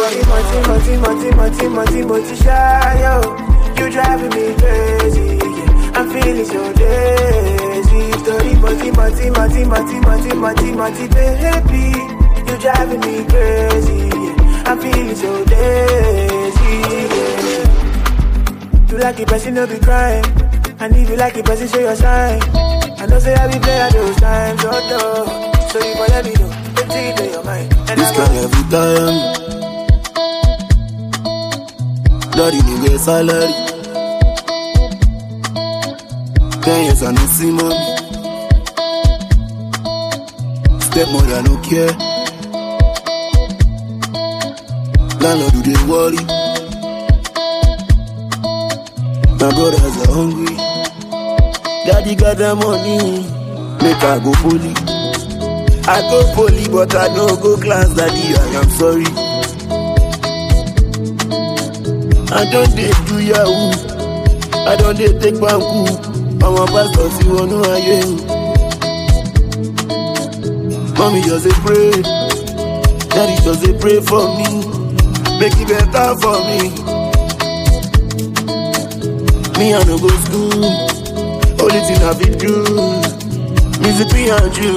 You driving me crazy, yeah. I'm feeling so dizzy. Story, mati, baby. You driving me crazy, yeah. I'm feeling so dizzy, yeah. You like it, but you know be crying. And if you like it, but you show your sign. I know say I be playing those times, so you for let me know. This can every time. Daddy me get salary. 10 years I no see money. Stepmother no care. Landlord do they worry. My brothers are hungry. Daddy got the money. Make I go bully. I go poly, but I don't go class, daddy, I am sorry. I don't date do yahoo, I don't date take banku. I'm a pastor, see one who I am. Mommy just a pray, daddy just a pray for me. Make it better for me. Me I no go school, only thing I be do, music me and you.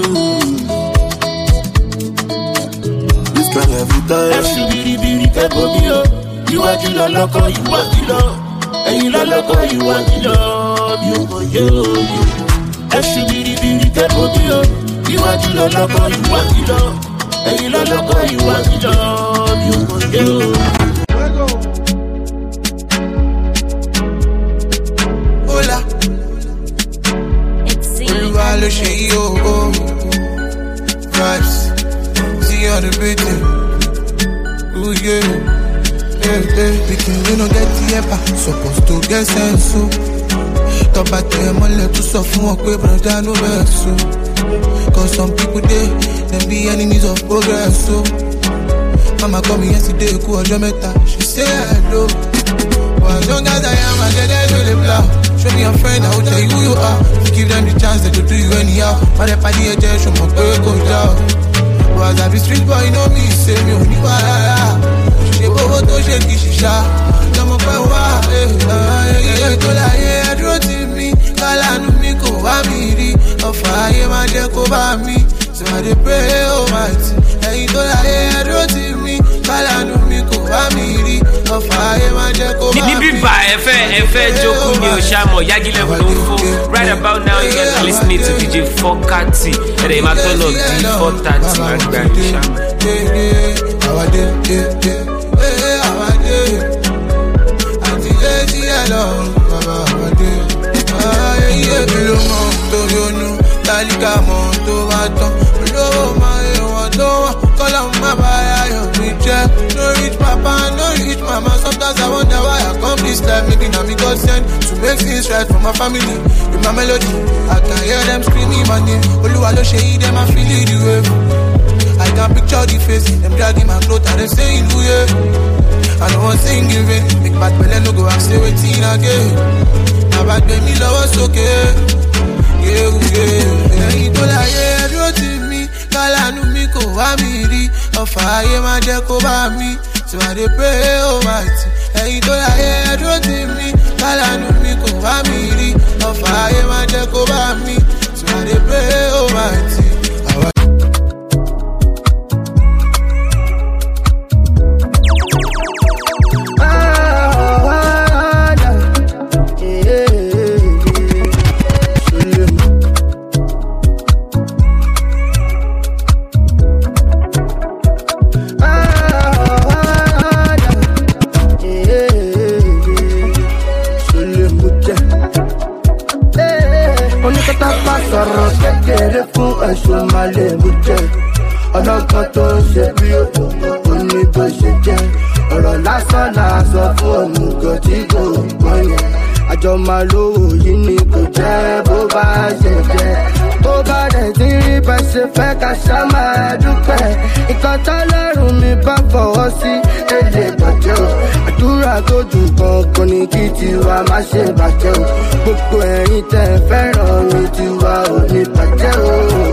Every time. Biri kẹ́kọ̀ọ́ mi o. Iwájú lọ lọ́kọ̀ ìwà kìlọ̀. Ẹ̀yìn lọ lọ́kọ̀ ìwà kìlọ̀. Mi ò mọ̀ yé o. Ẹ̀sùn biri kẹ́kọ̀ọ́ mi o. Iwájú lọ lọ́kọ̀ ìwà kìlọ̀. Ẹ̀yìn lọ lọ́kọ̀ ìwà kìlọ̀. Mi ò mọ̀ yé o. Hola. Olúwa ló ṣe yí o. Vibes. On the beating, ooh yeah, Pikin we no get the ever, supposed to get sense so. Talk back to them all to suffer one way, brother no vex so. Cause some people they be enemies of progress so. Mama called me yesterday, cool meta. She say hello. But as long as I am, I get there to the block. Show me your friend, I will tell you who you are. Give them the chance, they will do you anyhow. But if I need a show my girl go down. Was I be street boy, know me, say me only para. She go to shake shisha. Come up and wa, to la ye droti mi. Kala nu mi ko wa mi ri. Ofa ye ma de ko ba mi. So I dey pray Almighty. Hey to la ye droti mi. Kala nu mi ko wa mi ri. Ofa ye ma de ko ba mi. Nibi ba efe joku ni Oshamo Yagi level info. Right about now you guys are listening to DJ Fokati. And they might turn up D430. No rich papa, no rich mama. Sometimes I wonder why I come this life. Maybe now me God sent to make things right for my family. With my melody, I can hear them screaming my name. Oluwa lo shey them, I feel it the wave. I can picture the face, them dragging my clothes and them saying who yeah. I don't want sing giving, make bad belly no go and say waiting again. Now bad baby love us okay, yeah. Hey, to la yeah, droti mi, kala nu mi ko wa mi ri, ofa ye ma je ko ba mi, so I dey pray Almighty. Hey, to la yeah, droti mi, kala nu mi ko wa mi ri, ofa ye ma je ko ba mi, so I dey pray Almighty. Ọlọ́gbọ́n tó ṣe bí òun mi bó ṣe jẹ́. Ọ̀rọ̀ lásán là sọ fún òmùgọ̀ tí kò gbọ́ yẹn. Àjọ máa lówó yìí ni kò jẹ́ bó bá ṣe jẹ́. Bó bá dẹ̀ tí rí bá ṣe fẹ́ ká ṣá máa dúpẹ́. Ìkan tọ́lọ́run mi bá fọwọ́ sí èlé bàjẹ́ o. Àdúrà tó dùn kankan ní kí tiwa má ṣe bàjẹ́ o. Gbogbo ẹ̀yin tẹ́ fẹ́ràn mi tiwa ò ní bàjẹ́ o.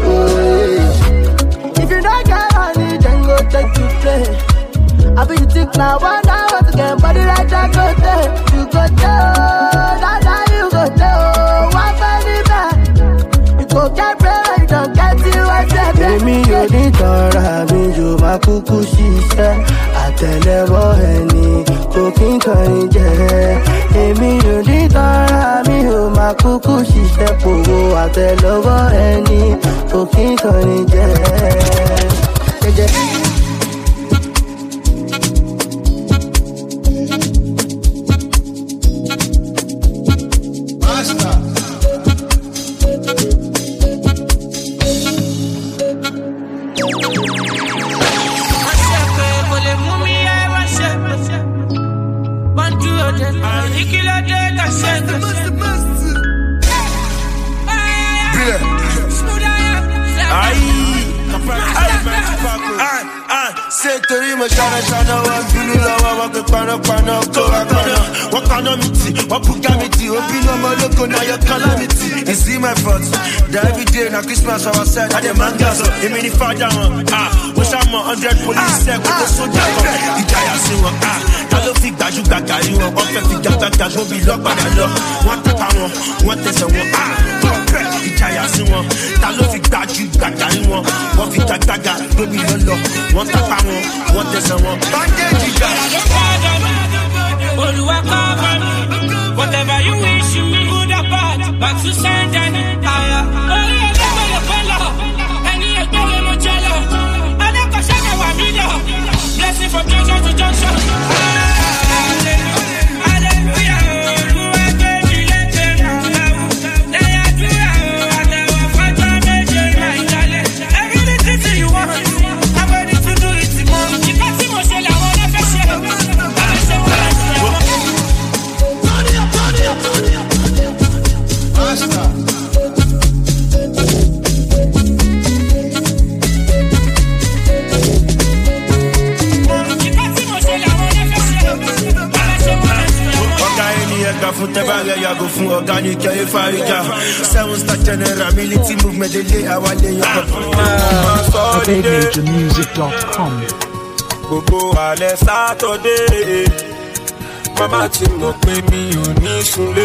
If you don't get money, then go take to play. I be you think now, one day once again, body like that go there. You go there, that you go there. One body back, you go get bread, you don't get you a step. Èmi ò ní tọ́ra mi jù máa kúkú ṣiṣẹ́. Àtẹ̀lẹ́wọ́ ẹni kò kí n kọrin jẹ́. Èmi ò ní tọ́ra mi ò máa kúkú ṣiṣẹ́. Pòwó àtẹ̀lẹ́wọ́ ẹni kò kí n kọrin jẹ́. Torí mo ṣáná wọ́n bínú lọ́wọ́ wọn pé panápaná kó wá paná. Wọ́n paná mi tì, wọ́n bùgá mi tì, òbínú ọmọ ológo náà yọ kálá mi tì. It's in my fault, that every day na Christmas our side, I dey man gas up, èmi ní fàájà wọn. Mo ṣàmọ̀ 100 police ṣẹ́ kó tó sójà kan. Ìjayà sí wọn, ta ló fi gbajúgbajà rí wọn? Wọ́n fẹ́ fi gbàgbàgbà gbóbi lọ́padà lọ. Wọ́n tẹ́pa wọn, wọ́n tẹ̀sẹ̀ wọn. Ìjayà sí wọn, ta ló fi gbajúgbajà rí wọn? Wọ́n fi gbàgbàgbà gbóbi lọ́lọ́. Wọ́n tẹ́pa wọn, wọ́n tẹ̀sẹ̀ wọn. Bandage ìjà. Olúwa cover me. Whatever you wish you me, good or bad, but to send any higher. Orí ẹgbẹ́ lè pẹ́ lọ, ẹni ẹgbẹ́ lè mo jẹ lọ. Adékọ̀ṣẹ́ mi wà mí lọ. Blessing from junction to junction. Hallelujah, Olúwa gbé mi lékè náà. Lẹ́yìn àdúrà àtẹ̀wọ̀ fọ́jọ́ méje náà ìdálẹ̀. Everything tí you want, I'm ready to do it tomorrow. Ìgbà tí mo ṣe làwọn ọlọ́fẹ́ ṣe. Fún tẹ́bà rẹ̀ yàgò fún organic ẹ̀yẹ fárígà 7-star general military movement délé àwálé yàn. ABMajormusic.com. Gbogbo alẹ́ sátọ̀dé mama ti mọ̀ pé mi ò ní sunlé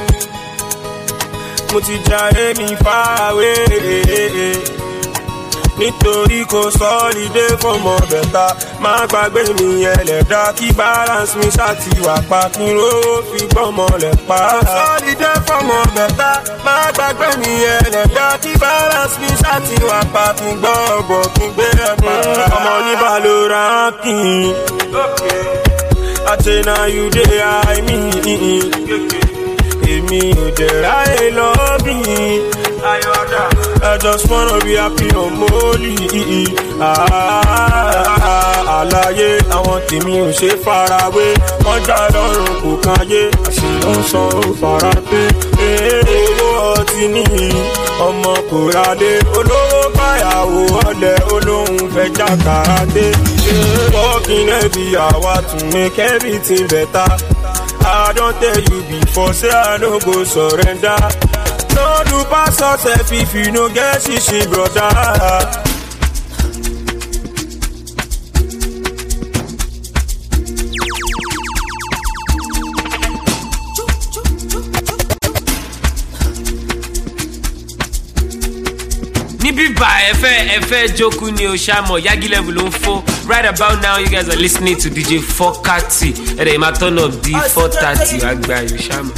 mo ti jayé mi fáwé nítorí kò sọ́ọ́lìdé fọmọ bẹ̀ta má gbàgbé mi ẹlẹ́dá kí balance mi ṣáàtì wà pa kí n rówó fi gbọ́mọ lẹ̀ pa. sọ́ọ́lìdé fọmọ bẹ̀ta má gbàgbé mi ẹlẹ́dá kí balance mi ṣáàtì wà pa kí n gbọ́ ọ̀bọ̀ kí n gbé ẹ̀ pa. ọmọ oníbà ló ra kí n àtẹnà you dey high me. èmi ò dẹ̀ ráyè lọ́bì. I just wanna be happy on Molly. Àlàyé àwọn tèmi ò ṣe farawé. Wọ́n já lọ́rùn kò káyé. Àṣìlọ́ sọ ó fara pé. Owó ọtí nìyí, ọmọ kò rádé. Olówó báyàwó ọ̀lẹ olóhùn fẹ́ já kàrádé. Working every hour to make everything better. I don tell you before, say I no go surrender. No do pass yourself if you no get shishi, brother. Efe Joku ni Oshamo Yagi level on 4. Right about now, you guys are listening to DJ Fokati. And they might turn up D 430 Agba Oshamo.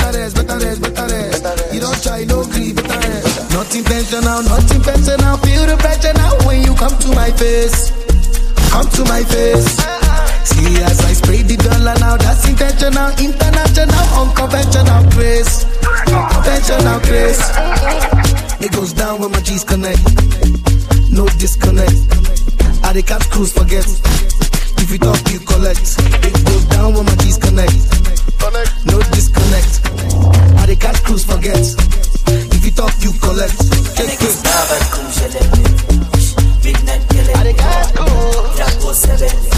better rest. You don't try, no grief, better rest. Not intentional, feel the pressure now when you come to my face. See as I spray the dollar now, that's intentional, international, unconventional grace. Conventional grace. It goes down when my G's connect. No disconnect. I the catch cruise forget. If you talk, you collect. It goes down when my G's connect. No disconnect. I the catch cruise forget. If you talk, you collect. Take it. I the catch cruise.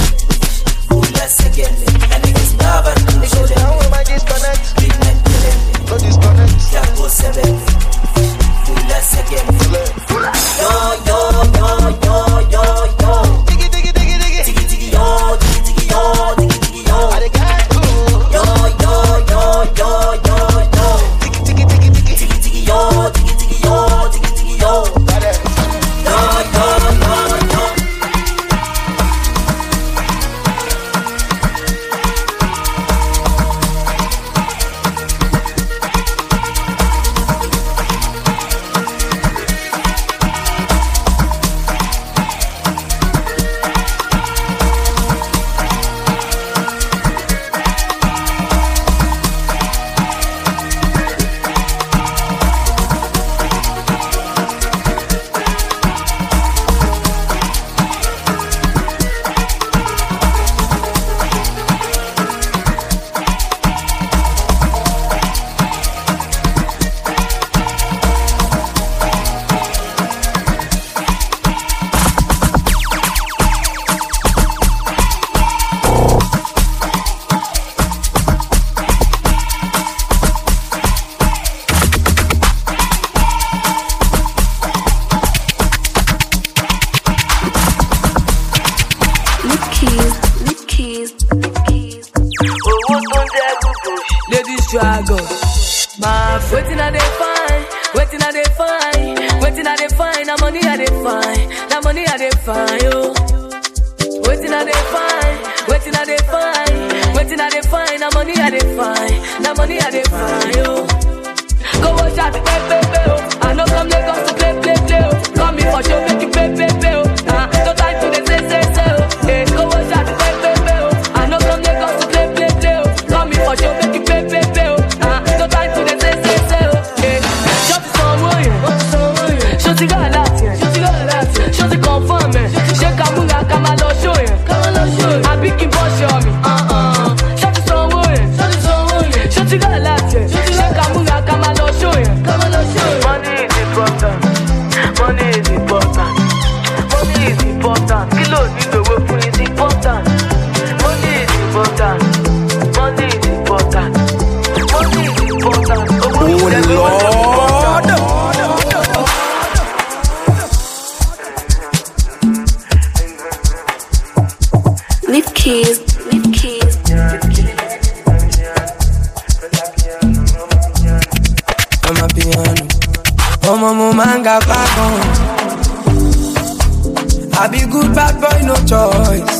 I be good bad boy, no choice.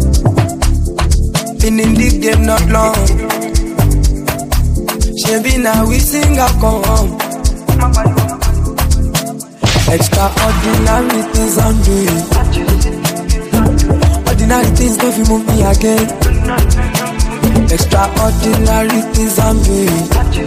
Been in the game not long. She now we sing a come. Extraordinary things I'm doing. Ordinary things don't move me again. Extraordinary things I'm doing.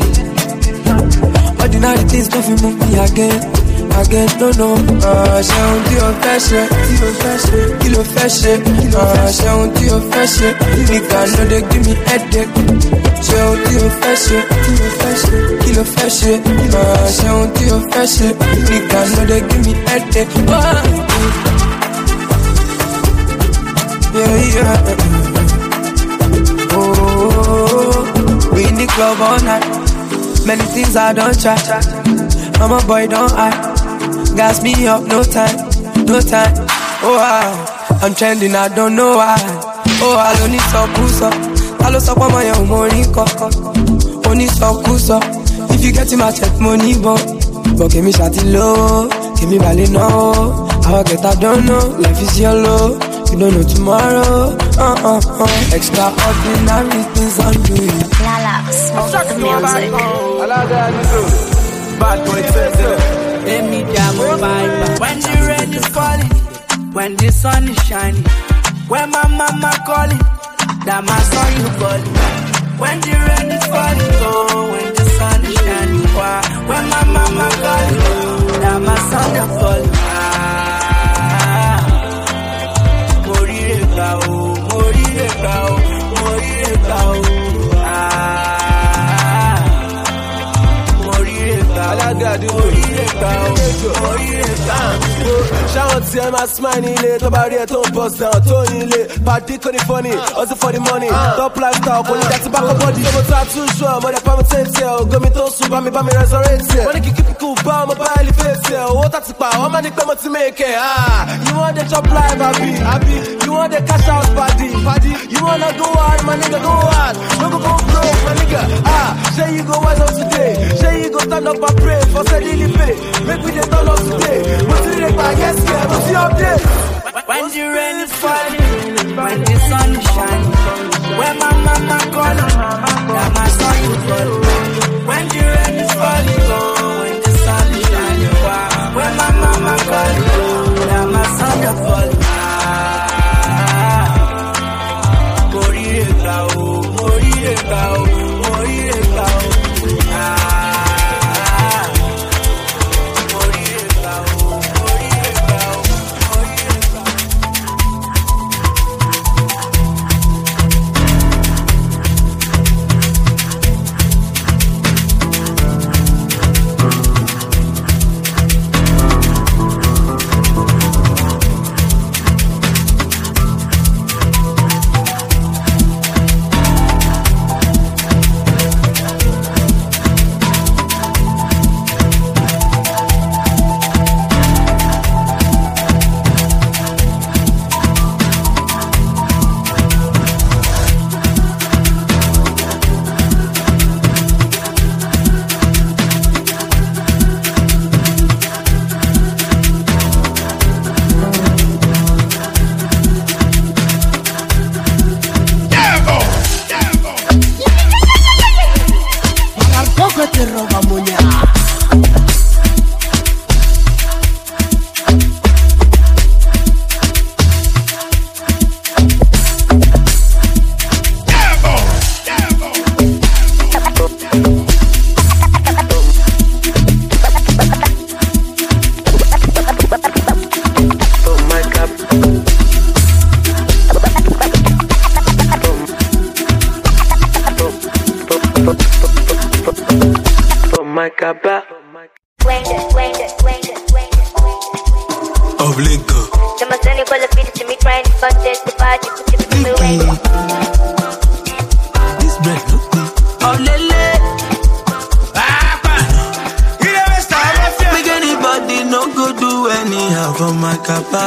Ordinary things don't move me again. No, ṣe ohun tí o fẹ́ ṣe, kí ló fẹ́ ṣe, ṣe ohun tí o fẹ́ ṣe, nìkan ló dé give me headache. Ṣe ohun tí o fẹ́ ṣe, kí ló fẹ́ ṣe, ṣe ohun tí o fẹ́ ṣe, nìkan ló dé give me headache. Oh, we in the club all night, many things I don't try. I'm a boy, don't I? Gas me up, no time. Oh, I'm trending, I don't know why. Oh, I don't need some push up. I don't stop on my own money, only some push up. If you get in my check money, but give me shot low, give me balling no. How I get, I don't know. Life is yellow, you don't know tomorrow. Extraordinary things on you. Lala, smoke the music. Bad boy, let me jam my. When the rain is falling, when the sun is shining, when my mama calling, that my son you calling. When the rain is falling, oh, when the sun is shining, when my mama calling, that my son you calling. Morirega, Shout to my smile tó bá rí ẹ tó ń bust down tó yin lé party kò ní funny also for the money top lifestyle kò ní dá ti bá kọ́ bọ́dí mo tó àtúnṣe ọmọ rẹ̀ pàmò tẹ̀sí ẹ̀ ògomi tó sùn bá mi resurrect ẹ̀ wọ́n ní kíkí kú bá ọmọ bá elevate ẹ̀ owó tàti pa ọmọ ní pé mo ti make ẹ̀ you wan dey chop life abi you wan dey cash out party you wanna go hard my nigga go hard no go broke my nigga say you go wise up today say you go stand up and pray for steady pay make we dey turn up today wetin dey gba yes yeah wetin update. When the rain is falling, when the sun is shining, when my mama calling, that my son you calling. When the rain is falling, oh, when the sun is shining, when my mama calling, that my son you calling. Morirega, Obligo. Demonstrando con la vida to me trying to contest the party, put it away. This bread, oh lele. Make anybody no go do anyhow for my kappa.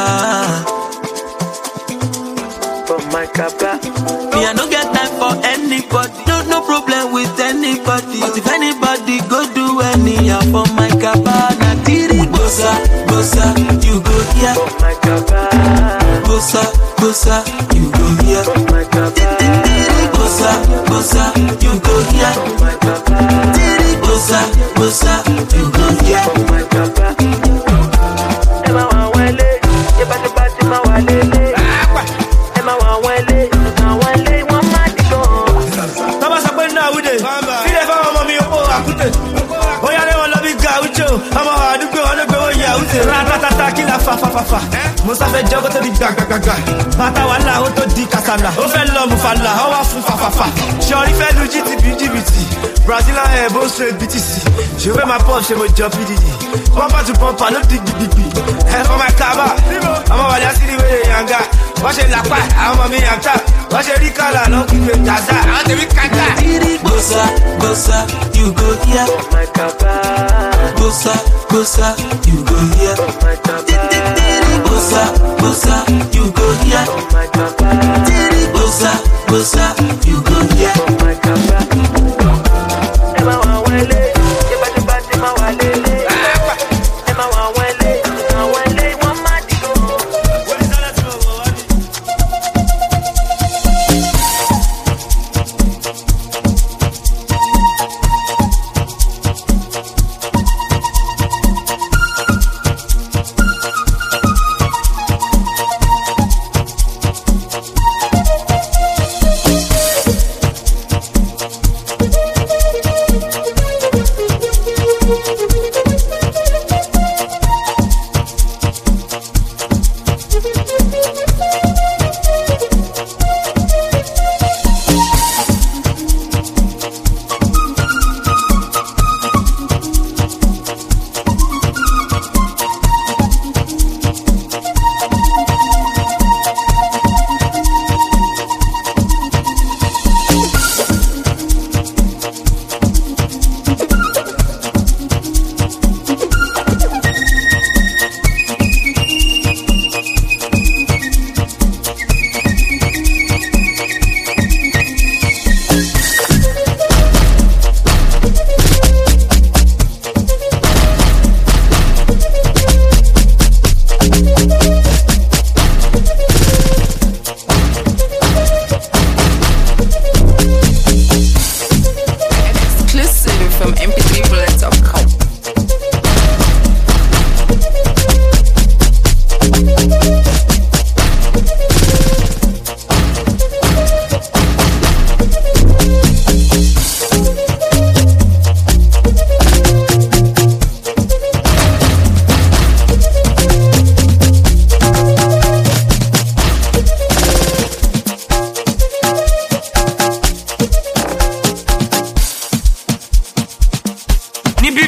For my kappa. Me I no get time for anybody. No problem with anybody. But if anybody go do anyhow for my kappa, na tiri bossa, you go here. For my kappa. Bossa, you go here. For my kappa. Bossa, you go here. For my kappa. Bossa, you go here. For my kappa. Emma wa wale, ye ba ma wale le. Emma wa wale, na wale wa ma di go. Tama sa pe na wude. Ile fa ọmọ mi o akute. Oya le won lo bi ga ucho. Ọmọ adugbe won lo gbe wo ya ute. Ratatata kila fa. Musa fe jogo to di gaga. Bata wala o to di kasala. O fe lo mu fala, o wa fun fa. Shori fe lu GTB. Brazilian hair, both straight BTC. Je veux ma poche, je me job PDD. Pumpa to pumpa, no dig. Hey, for my kaba. I'm a wali asiri we yanga. Watch it lapa, I'm a me yanga. Watch it rikala, no keep it jaza. I'm the rikata. Bossa, you go here. For my kaba. Bossa, you go here. For my kaba. Bossa, you go here. For my kaba. Bossa, you go here. For my kaba. Emma wa wale, ye ba ma wale le. Emma wa wale, wa ma di go.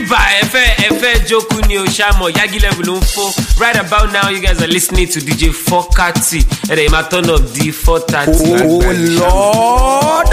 by Efe Joku ni Oshamo Yagi level info. Right about now, you guys are listening to DJ Fokati. And they might turn up the 430. Oh Lord.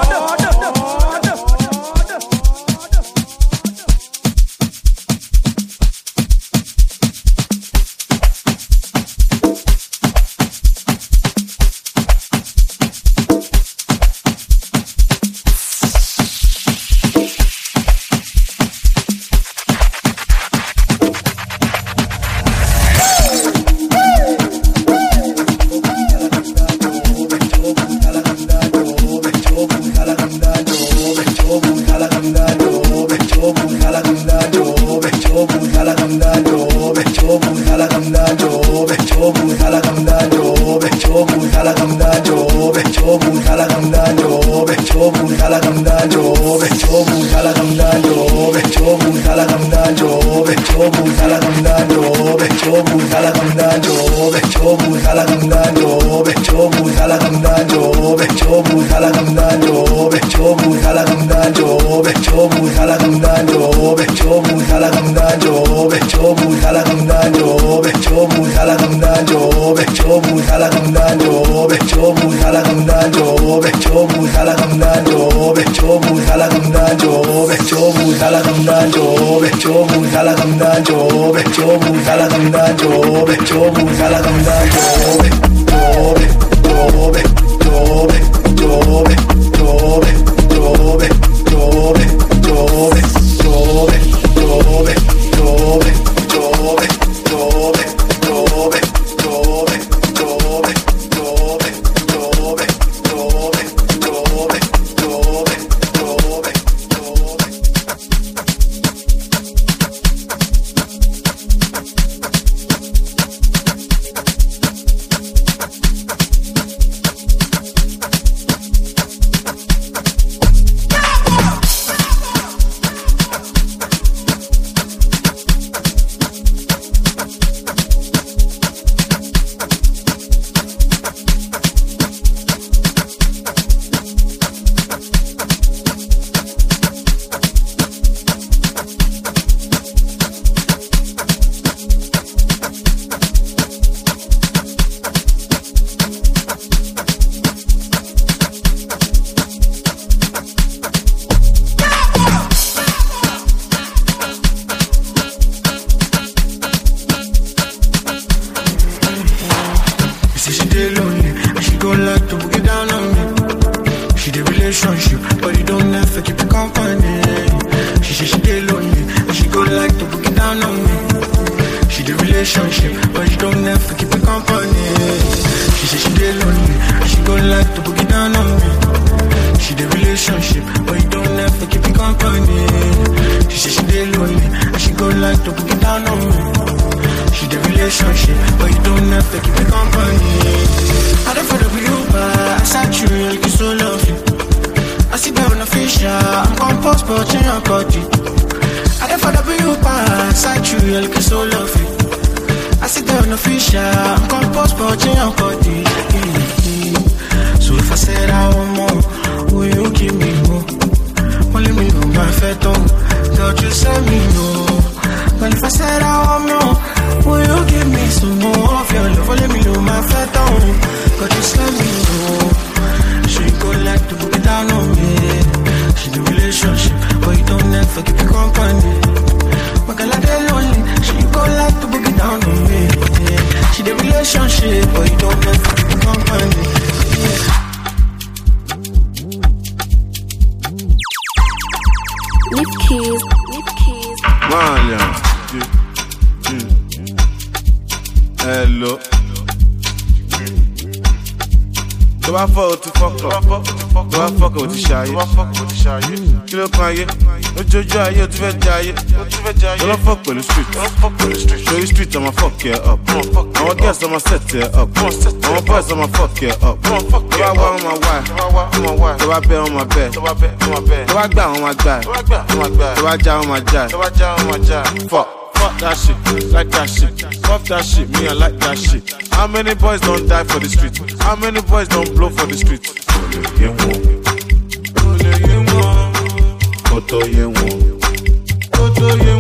Hello. Tó bá fọ́ o ti fọ́kọ̀, tó bá fọ́kọ̀ o ti ṣayé. Kí ló kan ayé? Lójoojú ayé o ti fẹ́ jẹ ayé. Tó lọ́ fọ́ pẹ̀lú street. Torí street ọmọ fuck ẹ up. Àwọn girls ọmọ set ẹ up. Àwọn boys ọmọ fuck ẹ up. Tó bá wá ọmọ wá. Tó bá bẹ́ ọmọ bẹ́. Tó bá gbà ọmọ gbà. Tó bá já ọmọ já. Fuck that shit, like that shit. Fuck that shit, me I like that shit. How many boys don't die for the street? How many boys don't blow for the street? Koto ye won.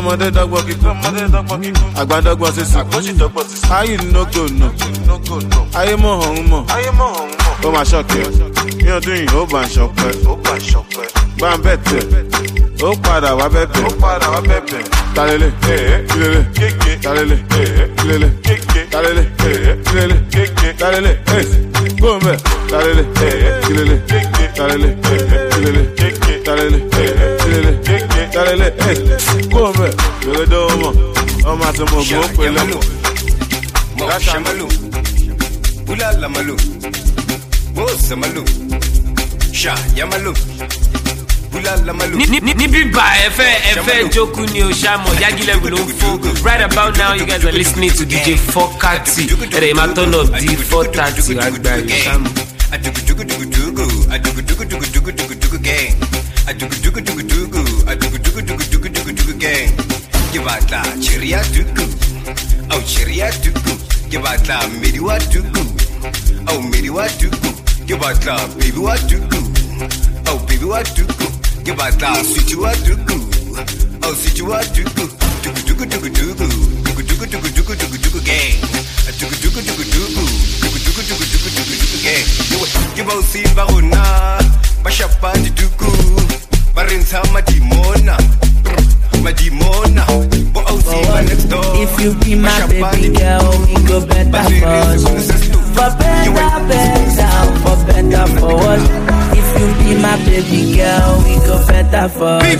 ọmọdé dọ́gbọ́n kíkún àgbà dọ́gbọ́n sísè ayé no go no ayé mọ̀ ọ̀hún mọ̀ ó máa ṣọ̀kẹ́ ní ọdún yìí ó bá ń ṣọpẹ́ bá ń bẹ̀ tẹ̀ ó padà wá bẹ̀bẹ̀ talele kilele talele kilele talele kilele talele gbọ́nbẹ talele kilele talele kilele talele kilele talele gbọ́nbẹ yọ̀gẹ́dẹ́ ọmọ àti ọmọ ògùn ó pè lẹ́nu. Shamalu, Ula Lamalu, Samalu, Sha Yamalu. Nibi ba Efe Joku ni Oshamo Yagi level ló ń fún. Right about now you guys are listening to DJ Fokati. Ẹ̀rẹ̀ ìmá turn up di 4:30 àgbà Oshamo. Gang. Gibata Chiria Duku. Oh Chiria Duku. Gibata Midiwa Duku. Oh Midiwa Duku. Gibata Baby Wa Duku. Oh Baby Wa Duku. Gibata Situa Duku. Oh Situa Duku. Duku Duku Duku Duku. Duku Duku Duku Duku Duku Duku Gang. Duku Duku Duku Duku. Duku Duku Duku Duku Duku Duku Gang. Gibo Si Barona. Bashapa Duku. Barinsa Madimona. Madimona, but I'll see my next door. If you be my baby girl, we go better first. For better, for what? If you be my baby girl, we go better first.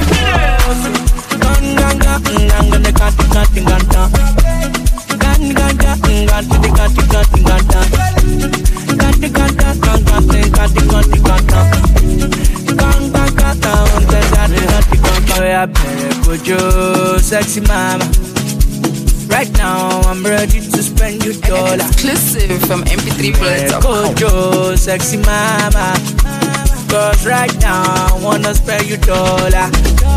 Sexy mama. Right now I'm ready to spend your dollar. Exclusive from MP3Play.com. Kojo, sexy mama. Cause right now I wanna spend your dollar.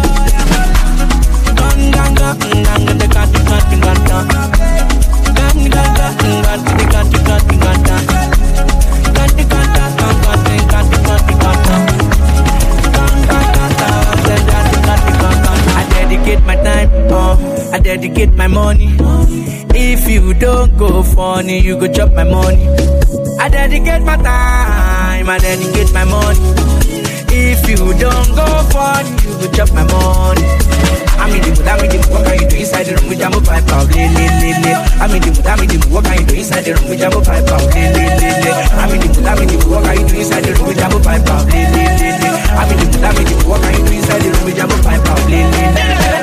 My time, I dedicate my money. If you don't go funny, you go chop my money. I dedicate my time, I dedicate my money. If you don't go funny, you go chop my money. I'm in the mood, what can you do inside the room with Jambo Pipe? I'm in the mood, what can you do inside the room with Jambo Pipe? I'm in the mood, what can you do inside the room with Jambo Pipe? I'm in the mood, what can you do inside the room with Jambo Pipe?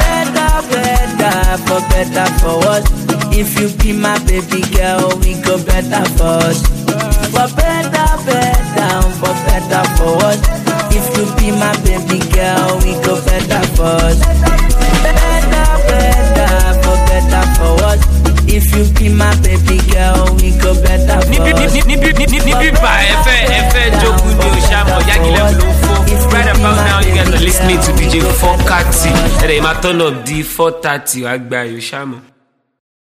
Better for us. If you be my baby girl, we go better for us. For better for us. If you be my baby girl, we go better for us. Better for us. If you be my baby girl, we go better for us. Nibi ba Efe Joku ni Oshamo Yagi level ló ń fún. Right about now you guys are listening to DJ Fokati. Ẹ̀rẹ̀ ìmá turn up di 4:30 àgbà Oshamo.